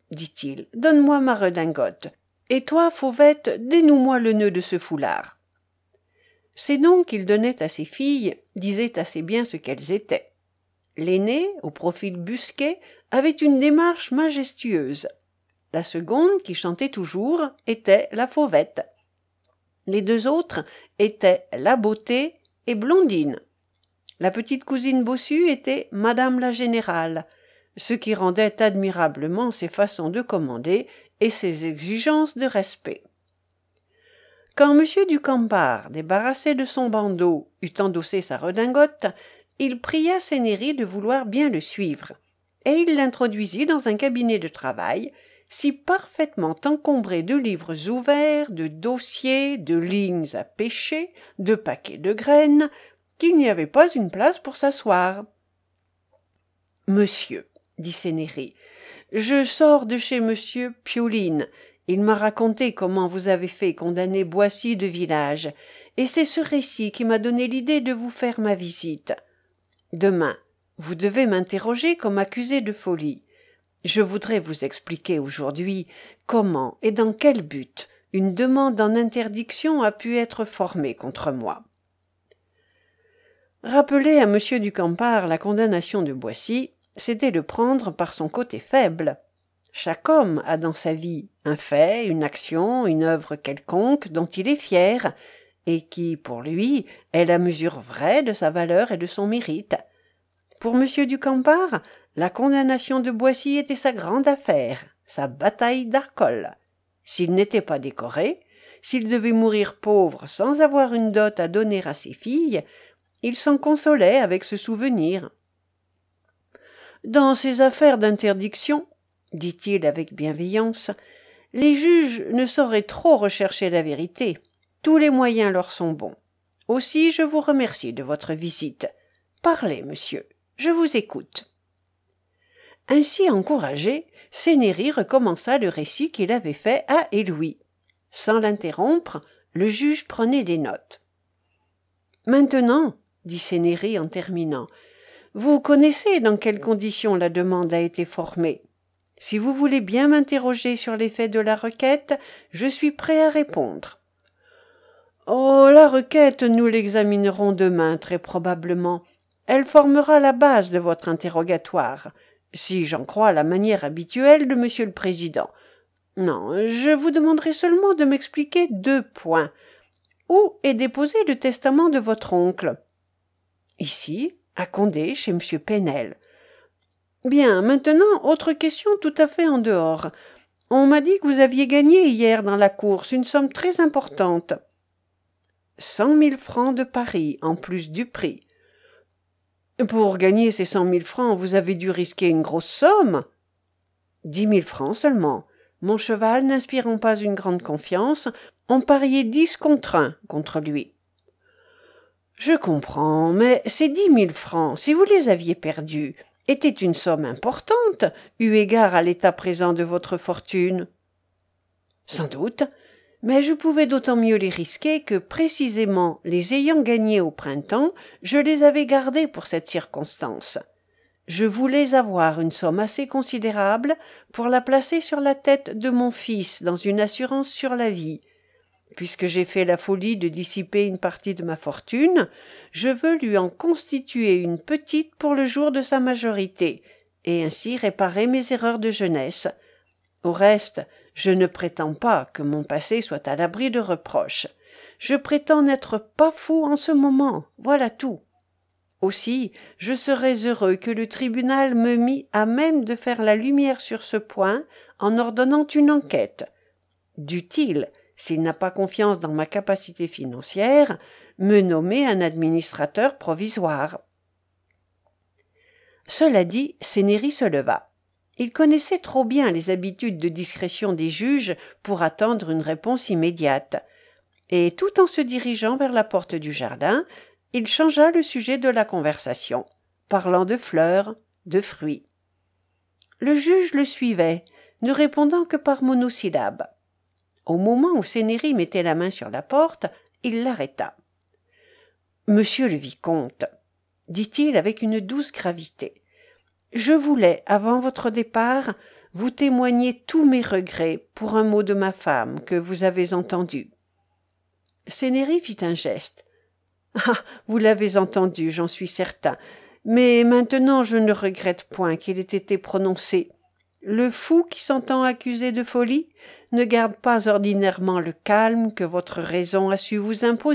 dit-il, donne-moi ma redingote. Et toi, Fauvette, dénoue-moi le nœud de ce foulard. Ces noms qu'il donnait à ses filles disaient assez bien ce qu'elles étaient. L'aînée, au profil busqué, avait une démarche majestueuse. La seconde, qui chantait toujours, était la Fauvette. Les deux autres étaient la Beauté et Blondine. La petite cousine bossue était Madame la Générale, ce qui rendait admirablement ses façons de commander et ses exigences de respect. Quand M. du Campar, débarrassé de son bandeau, eut endossé sa redingote, il pria Cénéry de vouloir bien le suivre, et il l'introduisit dans un cabinet de travail, si parfaitement encombré de livres ouverts, de dossiers, de lignes à pêcher, de paquets de graines, qu'il n'y avait pas une place pour s'asseoir. « Monsieur, dit Cénéry, je sors de chez monsieur Pioline. Il m'a raconté comment vous avez fait condamner Boissy de village, et c'est ce récit qui m'a donné l'idée de vous faire ma visite. Demain, vous devez m'interroger comme accusé de folie. Je voudrais vous expliquer aujourd'hui comment et dans quel but une demande en interdiction a pu être formée contre moi. » Rappeler à M. du Campar la condamnation de Boissy, c'était le prendre par son côté faible. Chaque homme a dans sa vie un fait, une action, une œuvre quelconque dont il est fier, et qui, pour lui, est la mesure vraie de sa valeur et de son mérite. Pour M. du Campar, la condamnation de Boissy était sa grande affaire, sa bataille d'Arcole. S'il n'était pas décoré, s'il devait mourir pauvre sans avoir une dot à donner à ses filles, il s'en consolait avec ce souvenir. Dans ces affaires d'interdiction, dit-il avec bienveillance, les juges ne sauraient trop rechercher la vérité. Tous les moyens leur sont bons. Aussi, je vous remercie de votre visite. Parlez, monsieur, je vous écoute. Ainsi encouragé, Cénéry recommença le récit qu'il avait fait à Élouis. Sans l'interrompre, le juge prenait des notes. Maintenant, dit Cénéry en terminant, vous connaissez dans quelles conditions la demande a été formée. Si vous voulez bien m'interroger sur les faits de la requête, je suis prêt à répondre. Oh, la requête, nous l'examinerons demain, très probablement. Elle formera la base de votre interrogatoire, si j'en crois la manière habituelle de monsieur le président. Non, je vous demanderai seulement de m'expliquer deux points. Où est déposé le testament de votre oncle? Ici, à Condé, chez monsieur Penel. Bien, maintenant, autre question tout à fait en dehors. On m'a dit que vous aviez gagné hier dans la course une somme très importante. Cent mille francs de pari, en plus du prix. Pour gagner ces cent mille francs, vous avez dû risquer une grosse somme. Dix mille francs seulement. Mon cheval n'inspirant pas une grande confiance, on pariait dix contre un contre lui. Je comprends, mais ces dix mille francs, si vous les aviez perdus, étaient une somme importante, eu égard à l'état présent de votre fortune. Sans doute, mais je pouvais d'autant mieux les risquer que, précisément, les ayant gagnés au printemps, je les avais gardés pour cette circonstance. Je voulais avoir une somme assez considérable pour la placer sur la tête de mon fils dans une assurance sur la vie. Puisque j'ai fait la folie de dissiper une partie de ma fortune, je veux lui en constituer une petite pour le jour de sa majorité, et ainsi réparer mes erreurs de jeunesse. Au reste, je ne prétends pas que mon passé soit à l'abri de reproches. Je prétends n'être pas fou en ce moment, voilà tout. Aussi, je serais heureux que le tribunal me mît à même de faire la lumière sur ce point en ordonnant une enquête. Dût-il, s'il n'a pas confiance dans ma capacité financière, me nommer un administrateur provisoire. Cela dit, Cénéry se leva. Il connaissait trop bien les habitudes de discrétion des juges pour attendre une réponse immédiate. Et tout en se dirigeant vers la porte du jardin, il changea le sujet de la conversation, parlant de fleurs, de fruits. Le juge le suivait, ne répondant que par monosyllabes. Au moment où Cénéry mettait la main sur la porte, il l'arrêta. « Monsieur le vicomte, dit-il avec une douce gravité, je voulais, avant votre départ, vous témoigner tous mes regrets pour un mot de ma femme que vous avez entendu. » Cénéry fit un geste. « Ah, vous l'avez entendu, j'en suis certain. Mais maintenant je ne regrette point qu'il ait été prononcé. Le fou qui s'entend accusé de folie ne garde pas ordinairement le calme que votre raison a su vous imposer. »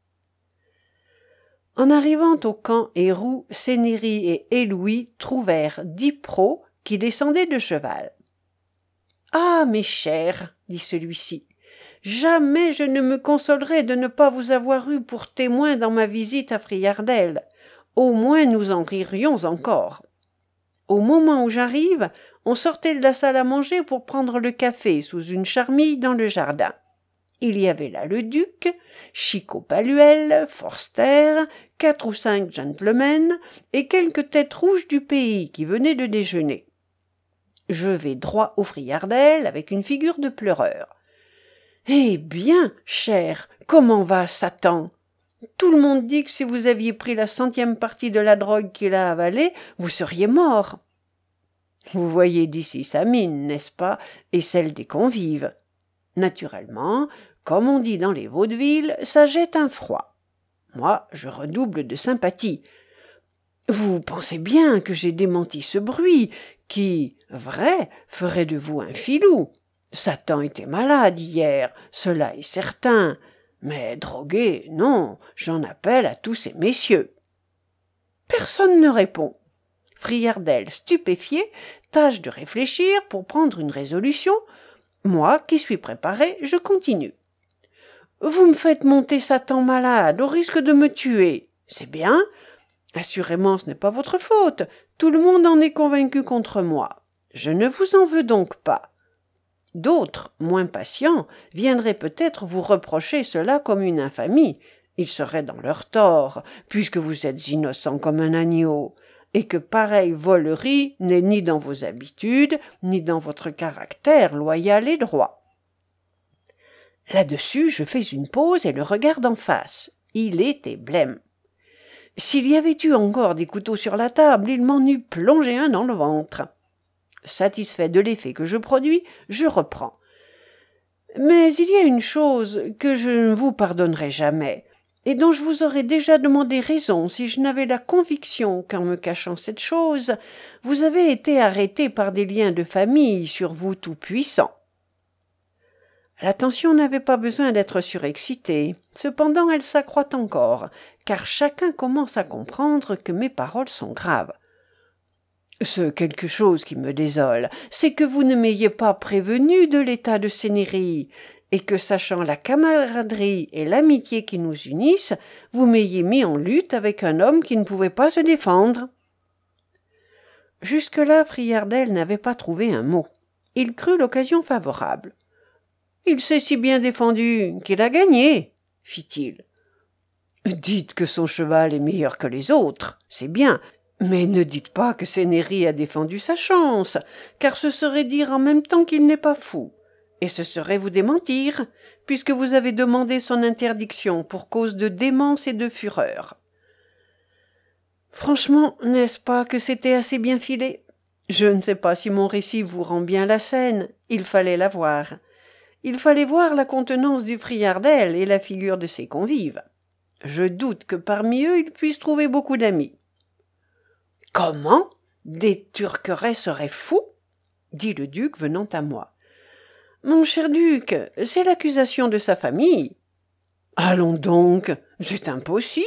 En arrivant au camp Héroux, Cénéry et Hélouis trouvèrent Dipro qui descendait de cheval. « Ah, mes chers, dit celui-ci, jamais je ne me consolerai de ne pas vous avoir eu pour témoin dans ma visite à Friardel. Au moins nous en ririons encore. Au moment où j'arrive, on sortait de la salle à manger pour prendre le café sous une charmille dans le jardin. Il y avait là le duc, Chicot Paluel, Forster, quatre ou cinq gentlemen et quelques têtes rouges du pays qui venaient de déjeuner. Je vais droit au Friardel avec une figure de pleureur. « Eh bien, cher, comment va Satan ? Tout le monde dit que si vous aviez pris la centième partie de la drogue qu'il a avalée, vous seriez mort. Vous voyez d'ici sa mine, n'est-ce pas, et celle des convives. Naturellement, comme on dit dans les vaudevilles, ça jette un froid. Moi, je redouble de sympathie. Vous pensez bien que j'ai démenti ce bruit, qui, vrai, ferait de vous un filou. Satan était malade hier, cela est certain. Mais drogué, non, j'en appelle à tous ces messieurs. » Personne ne répond. Friardel, stupéfié, tâche de réfléchir pour prendre une résolution. Moi, qui suis préparé, je continue. « Vous me faites monter Satan malade, au risque de me tuer. C'est bien. Assurément, ce n'est pas votre faute. Tout le monde en est convaincu contre moi. Je ne vous en veux donc pas. D'autres, moins patients, viendraient peut-être vous reprocher cela comme une infamie. Ils seraient dans leur tort, puisque vous êtes innocent comme un agneau, et que pareille volerie n'est ni dans vos habitudes, ni dans votre caractère loyal et droit. » Là-dessus, je fais une pause et le regarde en face. Il était blême. S'il y avait eu encore des couteaux sur la table, il m'en eût plongé un dans le ventre. Satisfait de l'effet que je produis, je reprends. Mais il y a une chose que je ne vous pardonnerai jamais, et dont je vous aurais déjà demandé raison si je n'avais la conviction qu'en me cachant cette chose, vous avez été arrêté par des liens de famille sur vous tout-puissants. L'attention n'avait pas besoin d'être surexcitée, cependant elle s'accroît encore, car chacun commence à comprendre que mes paroles sont graves. Ce quelque chose qui me désole, c'est que vous ne m'ayez pas prévenu de l'état de Cénéry, et que, sachant la camaraderie et l'amitié qui nous unissent, vous m'ayez mis en lutte avec un homme qui ne pouvait pas se défendre. » Jusque-là, Friardel n'avait pas trouvé un mot. Il crut l'occasion favorable. « Il s'est si bien défendu qu'il a gagné, » fit-il. « Dites que son cheval est meilleur que les autres, c'est bien. Mais ne dites pas que Cénéry a défendu sa chance, car ce serait dire en même temps qu'il n'est pas fou, et ce serait vous démentir, puisque vous avez demandé son interdiction pour cause de démence et de fureur. Franchement, n'est-ce pas que c'était assez bien filé? Je ne sais pas si mon récit vous rend bien la scène, il fallait la voir. Il fallait voir la contenance du Friardel et la figure de ses convives. Je doute que parmi eux il puisse trouver beaucoup d'amis. « Comment ? Des Turquerets seraient fous ?» dit le duc venant à moi. « Mon cher duc, c'est l'accusation de sa famille. »« Allons donc, c'est impossible. »«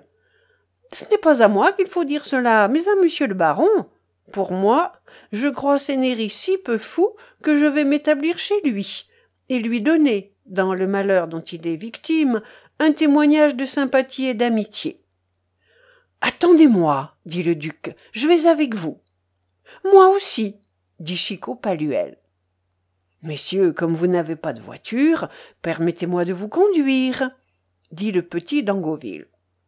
Ce n'est pas à moi qu'il faut dire cela, mais à monsieur le baron. Pour moi, je crois Cénéry si peu fou que je vais m'établir chez lui et lui donner, dans le malheur dont il est victime, un témoignage de sympathie et d'amitié. » « Attendez-moi, dit le duc, je vais avec vous. »« Moi aussi, dit Chicot Paluel. »« Messieurs, comme vous n'avez pas de voiture, permettez-moi de vous conduire, » dit le petit d'Angoville.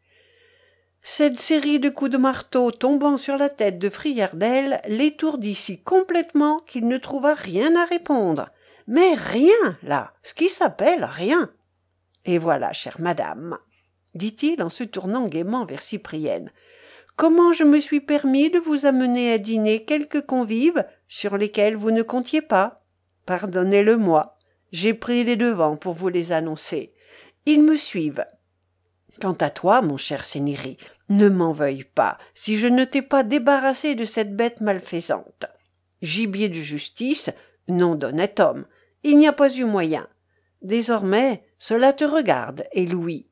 Cette série de coups de marteau tombant sur la tête de Friardel l'étourdit si complètement qu'il ne trouva rien à répondre. Mais rien, là, ce qui s'appelle rien. Et voilà, chère madame, dit-il en se tournant gaiement vers Cyprienne, comment je me suis permis de vous amener à dîner quelques convives sur lesquels vous ne comptiez pas. Pardonnez-le-moi, j'ai pris les devants pour vous les annoncer. Ils me suivent. Quant à toi, mon cher Cénéry, ne m'en veuille pas si je ne t'ai pas débarrassé de cette bête malfaisante. Gibier de justice, nom d'honnête homme, il n'y a pas eu moyen. Désormais, cela te regarde, et Louis.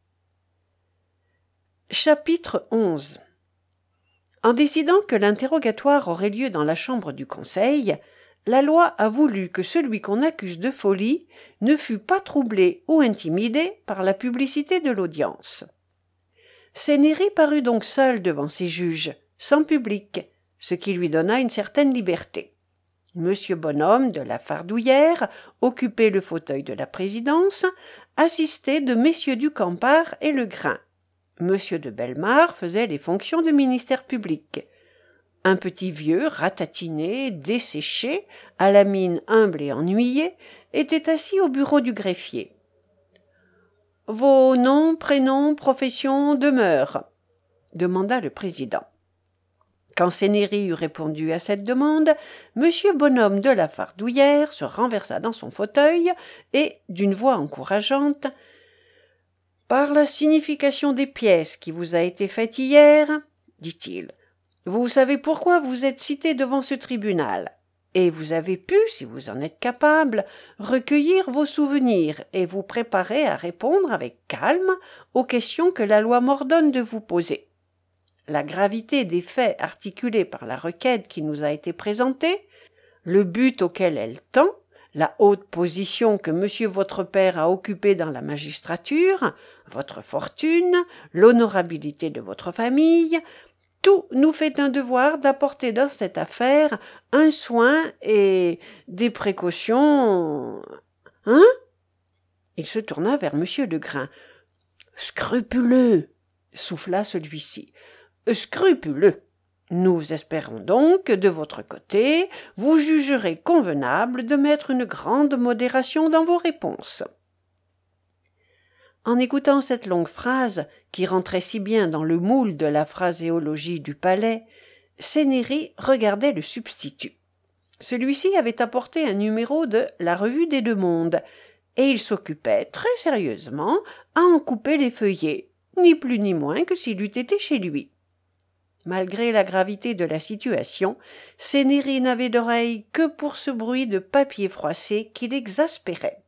Chapitre onze. En décidant que l'interrogatoire aurait lieu dans la chambre du conseil, la loi a voulu que celui qu'on accuse de folie ne fût pas troublé ou intimidé par la publicité de l'audience. Cénéry parut donc seul devant ses juges, sans public, ce qui lui donna une certaine liberté. Monsieur Bonhomme de la Fardouillère occupait le fauteuil de la présidence, assisté de messieurs du Campard et Legrain. Monsieur de Bellemare faisait les fonctions de ministère public. Un petit vieux, ratatiné, desséché, à la mine humble et ennuyée, était assis au bureau du greffier. « Vos noms, prénoms, professions, demeures » demanda le président. Quand Cénéry eut répondu à cette demande, Monsieur Bonhomme de la Fardouillère se renversa dans son fauteuil et, d'une voix encourageante, « Par la signification des pièces qui vous a été faite hier, dit-il, vous savez pourquoi vous êtes cité devant ce tribunal, et vous avez pu, si vous en êtes capable, recueillir vos souvenirs et vous préparer à répondre avec calme aux questions que la loi m'ordonne de vous poser. La gravité des faits articulés par la requête qui nous a été présentée, le but auquel elle tend, la haute position que monsieur votre père a occupée dans la magistrature, votre fortune, l'honorabilité de votre famille, tout nous fait un devoir d'apporter dans cette affaire un soin et des précautions. Hein? Il se tourna vers monsieur Legrain. Scrupuleux, souffla celui-ci. Scrupuleux. Nous espérons donc que, de votre côté, vous jugerez convenable de mettre une grande modération dans vos réponses. En écoutant cette longue phrase, qui rentrait si bien dans le moule de la phraséologie du palais, Cénéry regardait le substitut. Celui-ci avait apporté un numéro de La Revue des Deux Mondes, et il s'occupait très sérieusement à en couper les feuillets, ni plus ni moins que s'il eût été chez lui. Malgré la gravité de la situation, Cénéry n'avait d'oreille que pour ce bruit de papier froissé qui l'exaspérait.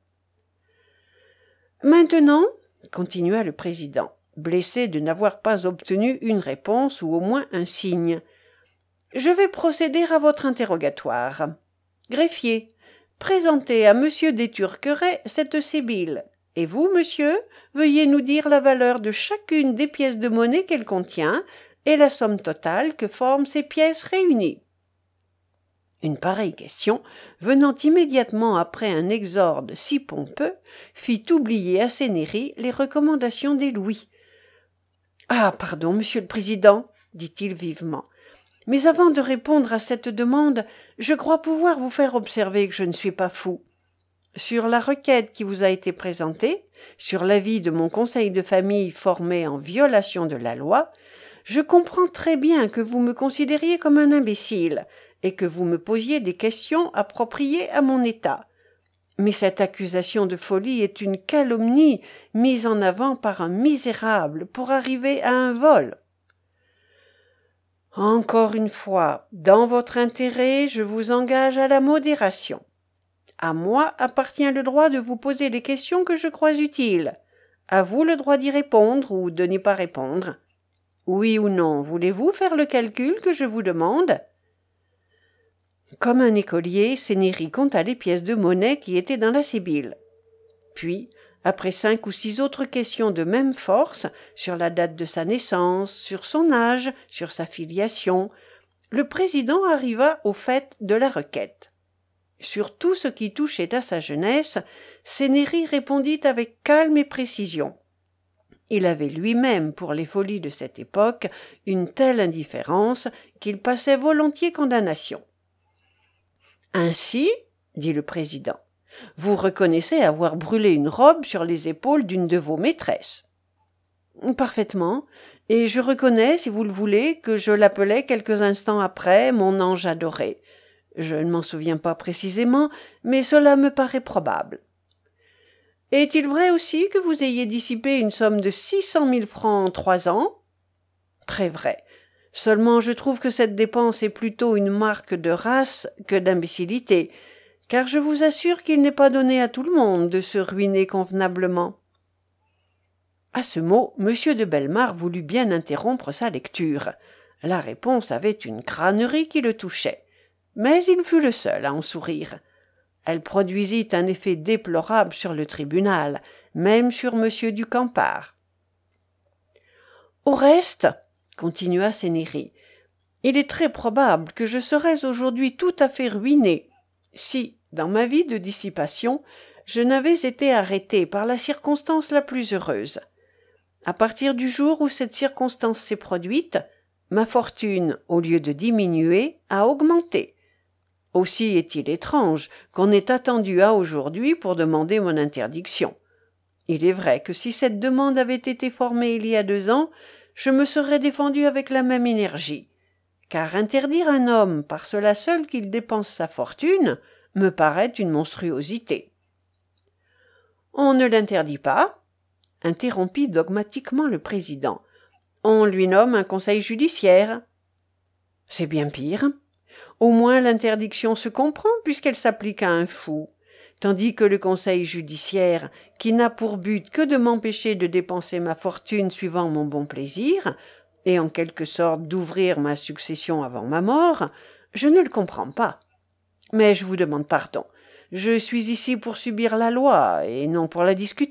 « Maintenant, » continua le président, blessé de n'avoir pas obtenu une réponse ou au moins un signe, « je vais procéder à votre interrogatoire. Greffier, présentez à monsieur Déturqueret cette sébile, et vous, monsieur, veuillez nous dire la valeur de chacune des pièces de monnaie qu'elle contient, et la somme totale que forment ces pièces réunies. » Une pareille question, venant immédiatement après un exorde si pompeux, fit oublier à Cénéry les recommandations des louis. « Ah, pardon, monsieur le président, dit-il vivement, mais avant de répondre à cette demande, je crois pouvoir vous faire observer que je ne suis pas fou. Sur la requête qui vous a été présentée, sur l'avis de mon conseil de famille formé en violation de la loi, je comprends très bien que vous me considériez comme un imbécile et que vous me posiez des questions appropriées à mon état. Mais cette accusation de folie est une calomnie mise en avant par un misérable pour arriver à un vol. Encore une fois, dans votre intérêt, je vous engage à la modération. À moi appartient le droit de vous poser les questions que je crois utiles. À vous le droit d'y répondre ou de n'y pas répondre. Oui ou non, voulez-vous faire le calcul que je vous demande ? Comme un écolier, Cénéry compta les pièces de monnaie qui étaient dans la sébile. Puis, après cinq ou six autres questions de même force, sur la date de sa naissance, sur son âge, sur sa filiation, le président arriva au fait de la requête. Sur tout ce qui touchait à sa jeunesse, Cénéry répondit avec calme et précision. Il avait lui-même, pour les folies de cette époque, une telle indifférence qu'il passait volontiers condamnation. « Ainsi, dit le président, vous reconnaissez avoir brûlé une robe sur les épaules d'une de vos maîtresses. »« Parfaitement, et je reconnais, si vous le voulez, que je l'appelais quelques instants après mon ange adoré. Je ne m'en souviens pas précisément, mais cela me paraît probable. Est-il vrai aussi que vous ayez dissipé une somme de six cent mille francs en trois ans? Très vrai. Seulement je trouve que cette dépense est plutôt une marque de race que d'imbécilité, car je vous assure qu'il n'est pas donné à tout le monde de se ruiner convenablement. À ce mot, M. de Bellemare voulut bien interrompre sa lecture. La réponse avait une crânerie qui le touchait, mais il fut le seul à en sourire. Elle produisit un effet déplorable sur le tribunal, même sur M. du Campar. Au reste, continua Cénéry, il est très probable que je serais aujourd'hui tout à fait ruiné si, dans ma vie de dissipation, je n'avais été arrêté par la circonstance la plus heureuse. À partir du jour où cette circonstance s'est produite, ma fortune, au lieu de diminuer, a augmenté. Aussi est-il étrange qu'on ait attendu à aujourd'hui pour demander mon interdiction. Il est vrai que si cette demande avait été formée il y a deux ans, je me serais défendu avec la même énergie, car interdire un homme par cela seul qu'il dépense sa fortune me paraît une monstruosité. « On ne l'interdit pas ?» interrompit dogmatiquement le président. « On lui nomme un conseil judiciaire. »« C'est bien pire. Au moins l'interdiction se comprend puisqu'elle s'applique à un fou, tandis que le conseil judiciaire, qui n'a pour but que de m'empêcher de dépenser ma fortune suivant mon bon plaisir, et en quelque sorte d'ouvrir ma succession avant ma mort, je ne le comprends pas. Mais je vous demande pardon. Je suis ici pour subir la loi et non pour la discuter. »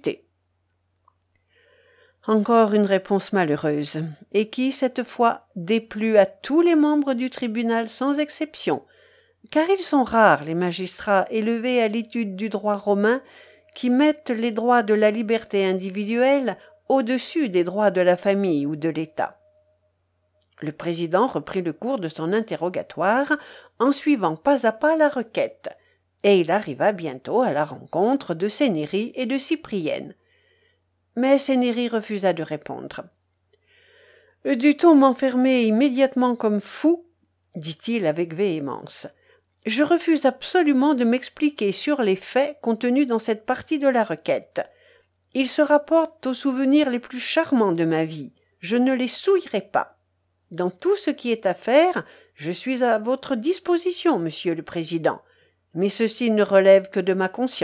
Encore une réponse malheureuse, et qui, cette fois, déplut à tous les membres du tribunal sans exception, car ils sont rares les magistrats élevés à l'étude du droit romain qui mettent les droits de la liberté individuelle au-dessus des droits de la famille ou de l'État. Le président reprit le cours de son interrogatoire en suivant pas à pas la requête, et il arriva bientôt à la rencontre de Cénéry et de Cyprienne. Mais Cénéry refusa de répondre. « Dût-on m'enfermer immédiatement comme fou ?» dit-il avec véhémence. « Je refuse absolument de m'expliquer sur les faits contenus dans cette partie de la requête. Ils se rapportent aux souvenirs les plus charmants de ma vie. Je ne les souillerai pas. Dans tout ce qui est à faire, je suis à votre disposition, monsieur le président, mais ceci ne relève que de ma conscience. »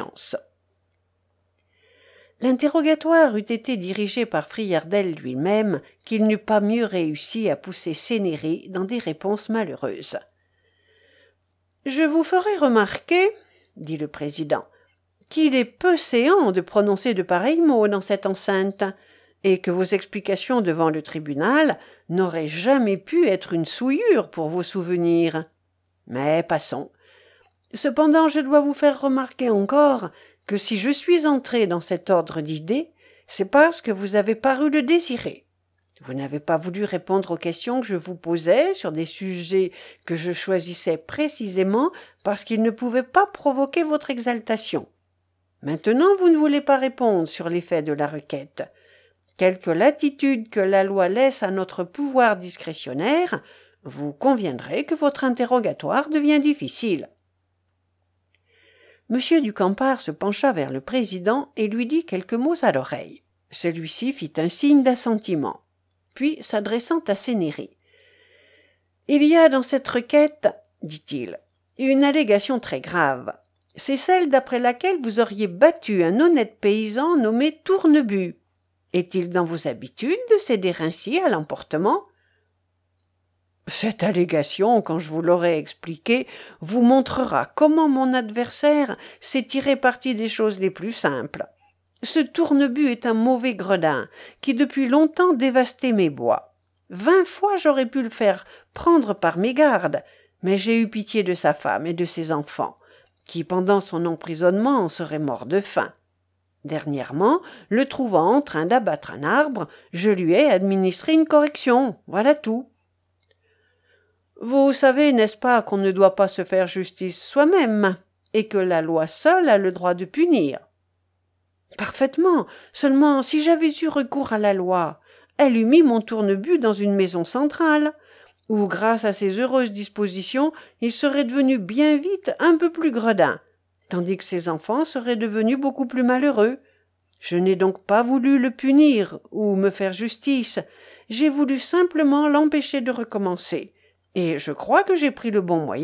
L'interrogatoire eût été dirigé par Friardel lui-même, qu'il n'eût pas mieux réussi à pousser Cénéry dans des réponses malheureuses. « Je vous ferai remarquer, dit le président, qu'il est peu séant de prononcer de pareils mots dans cette enceinte, et que vos explications devant le tribunal n'auraient jamais pu être une souillure pour vos souvenirs. Mais passons. Cependant, je dois vous faire remarquer encore que si je suis entré dans cet ordre d'idées, c'est parce que vous avez paru le désirer. Vous n'avez pas voulu répondre aux questions que je vous posais sur des sujets que je choisissais précisément parce qu'ils ne pouvaient pas provoquer votre exaltation. Maintenant, vous ne voulez pas répondre sur les faits de la requête. Quelque latitude que la loi laisse à notre pouvoir discrétionnaire, vous conviendrez que votre interrogatoire devient difficile. Monsieur du Campar se pencha vers le président et lui dit quelques mots à l'oreille. Celui-ci fit un signe d'assentiment. Puis, s'adressant à Cénéry, « Il y a dans cette requête, dit-il, une allégation très grave. C'est celle d'après laquelle vous auriez battu un honnête paysan nommé Tournebut. Est-il dans vos habitudes de céder ainsi à l'emportement ? » Cette allégation, quand je vous l'aurai expliquée, vous montrera comment mon adversaire s'est tiré parti des choses les plus simples. Ce Tournebut est un mauvais gredin qui depuis longtemps dévastait mes bois. Vingt fois j'aurais pu le faire prendre par mégarde, mais j'ai eu pitié de sa femme et de ses enfants, qui pendant son emprisonnement seraient morts de faim. Dernièrement, le trouvant en train d'abattre un arbre, je lui ai administré une correction, voilà tout. Vous savez, n'est-ce pas, qu'on ne doit pas se faire justice soi-même, et que la loi seule a le droit de punir. Parfaitement, seulement si j'avais eu recours à la loi, elle eût mis mon Tournebut dans une maison centrale. ou grâce à ses heureuses dispositions, il serait devenu bien vite un peu plus gredin, tandis que ses enfants seraient devenus beaucoup plus malheureux. Je n'ai donc pas voulu le punir ou me faire justice, j'ai voulu simplement l'empêcher de recommencer, et je crois que j'ai pris le bon moyen. »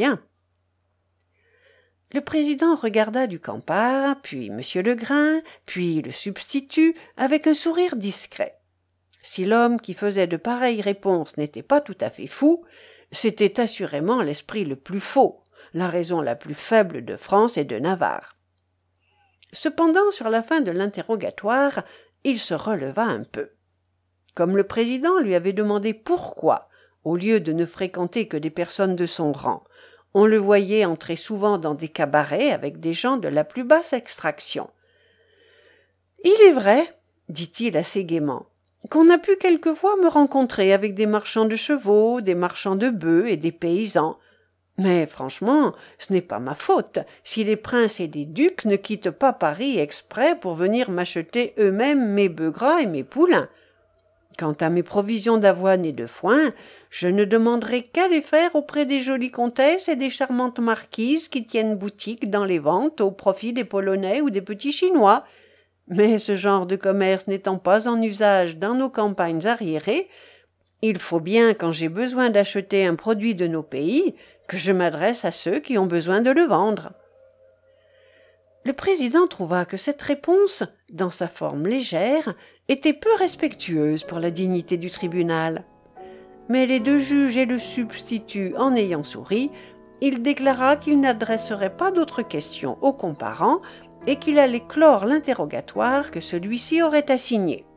Le président regarda du Campard, puis M. Legrain, puis le substitut, avec un sourire discret. Si l'homme qui faisait de pareilles réponses n'était pas tout à fait fou, c'était assurément l'esprit le plus faux, la raison la plus faible de France et de Navarre. Cependant, sur la fin de l'interrogatoire, il se releva un peu. Comme le président lui avait demandé pourquoi, au lieu de ne fréquenter que des personnes de son rang, on le voyait entrer souvent dans des cabarets avec des gens de la plus basse extraction. « Il est vrai, dit-il assez gaiement, qu'on a pu quelquefois me rencontrer avec des marchands de chevaux, des marchands de bœufs et des paysans. Mais franchement, ce n'est pas ma faute si les princes et les ducs ne quittent pas Paris exprès pour venir m'acheter eux-mêmes mes bœufs gras et mes poulains. Quant à mes provisions d'avoine et de foin, je ne demanderai qu'à les faire auprès des jolies comtesses et des charmantes marquises qui tiennent boutique dans les ventes au profit des Polonais ou des petits Chinois. Mais ce genre de commerce n'étant pas en usage dans nos campagnes arriérées, il faut bien, quand j'ai besoin d'acheter un produit de nos pays, que je m'adresse à ceux qui ont besoin de le vendre. » Le président trouva que cette réponse, dans sa forme légère, était peu respectueuse pour la dignité du tribunal. Mais les deux juges et le substitut en ayant souri, il déclara qu'il n'adresserait pas d'autres questions au comparant et qu'il allait clore l'interrogatoire que celui-ci aurait assigné.